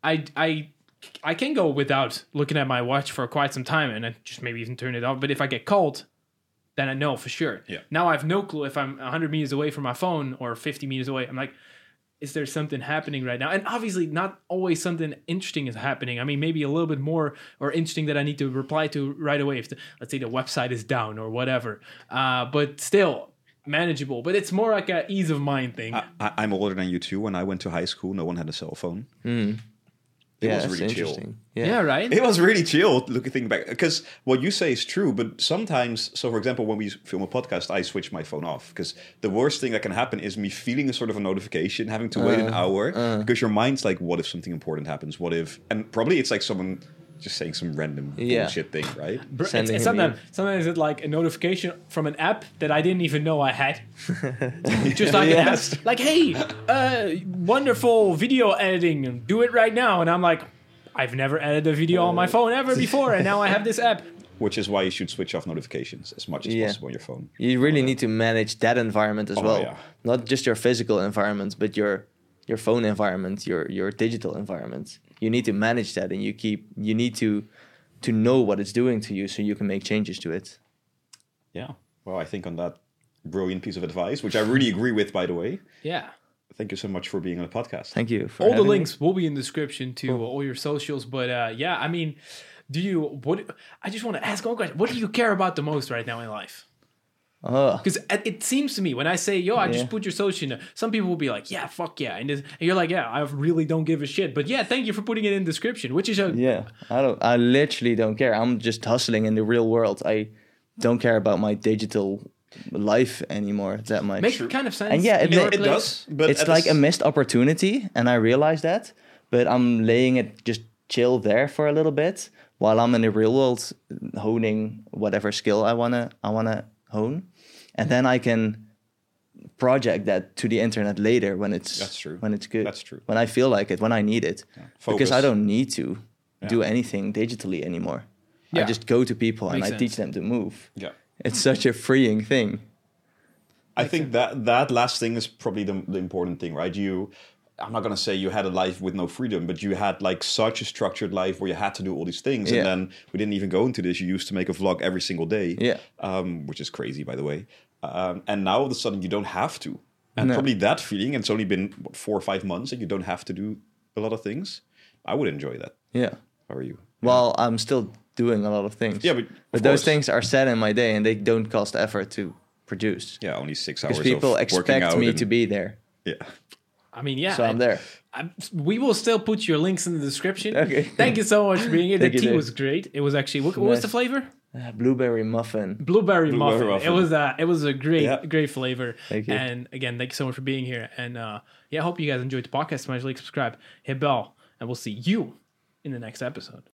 S1: I can go without looking at my watch for quite some time, and I just maybe even turn it off. But if I get called, then I know for sure.
S3: Yeah.
S1: Now I have no clue if I'm 100 meters away from my phone or 50 meters away. I'm like, is there something happening right now? And obviously not always something interesting is happening. I mean, maybe a little bit more or interesting that I need to reply to right away if, let's say, the website is down or whatever. But still manageable. But it's more like a ease of mind thing.
S3: I'm older than you too. When I went to high school, no one had a cell phone. It was really chill.
S1: Yeah, right?
S3: It was really chill, thinking back. Because what you say is true, but sometimes, so for example, when we film a podcast, I switch my phone off. Because the worst thing that can happen is me feeling a sort of a notification, having to wait an hour. Because your mind's like, what if something important happens? What if... And probably it's like someone just saying some random bullshit thing, right?
S1: Sometimes it's like a notification from an app that I didn't even know I had. Just like an app. Like, hey, wonderful video editing, do it right now. And I'm like, I've never edited a video on my phone ever before, and now I have this app.
S3: Which is why you should switch off notifications as much as possible on your phone.
S2: You really need to manage that environment as well. Yeah. Not just your physical environment, but your phone environment, your digital environment. You need to manage that, and you need to know what it's doing to you so you can make changes to it.
S3: Yeah. Well, I think on that brilliant piece of advice, which I really agree with, by the way.
S1: Yeah.
S3: Thank you so much for being on the podcast.
S2: Thank you.
S1: All the links will be in the description to all your socials. But yeah, I mean, I just want to ask one question. What do you care about the most right now in life? Because it seems to me when I say, I just put your social in there, some people will be like, yeah, fuck yeah. And you're like, yeah, I really don't give a shit. But yeah, thank you for putting it in the description, which is
S2: I literally don't care. I'm just hustling in the real world. I don't care about my digital life anymore that much.
S1: Makes kind of sense.
S2: And yeah,
S3: it does. But
S2: it's like a missed opportunity, and I realize that. But I'm laying it just chill there for a little bit while I'm in the real world honing whatever skill I wanna hone. And then I can project that to the internet later when it's when it's good.
S3: That's true.
S2: When I feel like it, when I need it. Yeah. Because I don't need to do anything digitally anymore. Yeah. I just go to people and I teach them to move. Yeah. It's such a freeing thing.
S3: I think that last thing is probably the important thing, right? I'm not going to say you had a life with no freedom, but you had like such a structured life where you had to do all these things. And then we didn't even go into this. You used to make a vlog every single day, which is crazy, by the way. And now all of a sudden you don't have to. And probably that feeling, and it's only been 4 or 5 months and you don't have to do a lot of things. I would enjoy that.
S2: Yeah.
S3: How are you?
S2: Well, I'm still doing a lot of things.
S3: Yeah,
S2: but those things are set in my day and they don't cost effort to produce.
S3: Yeah, only 6 hours.
S2: Because people expect me to be there.
S3: Yeah.
S1: I mean, yeah.
S2: So I'm there.
S1: We will still put your links in the description.
S2: Okay.
S1: Thank you so much for being here. The tea was great. It was actually, what was the flavor?
S2: Blueberry muffin.
S1: Blueberry muffin. It was a great flavor.
S2: Thank you.
S1: And again, thank you so much for being here. And I hope you guys enjoyed the podcast. Smash like, subscribe, hit bell, and we'll see you in the next episode.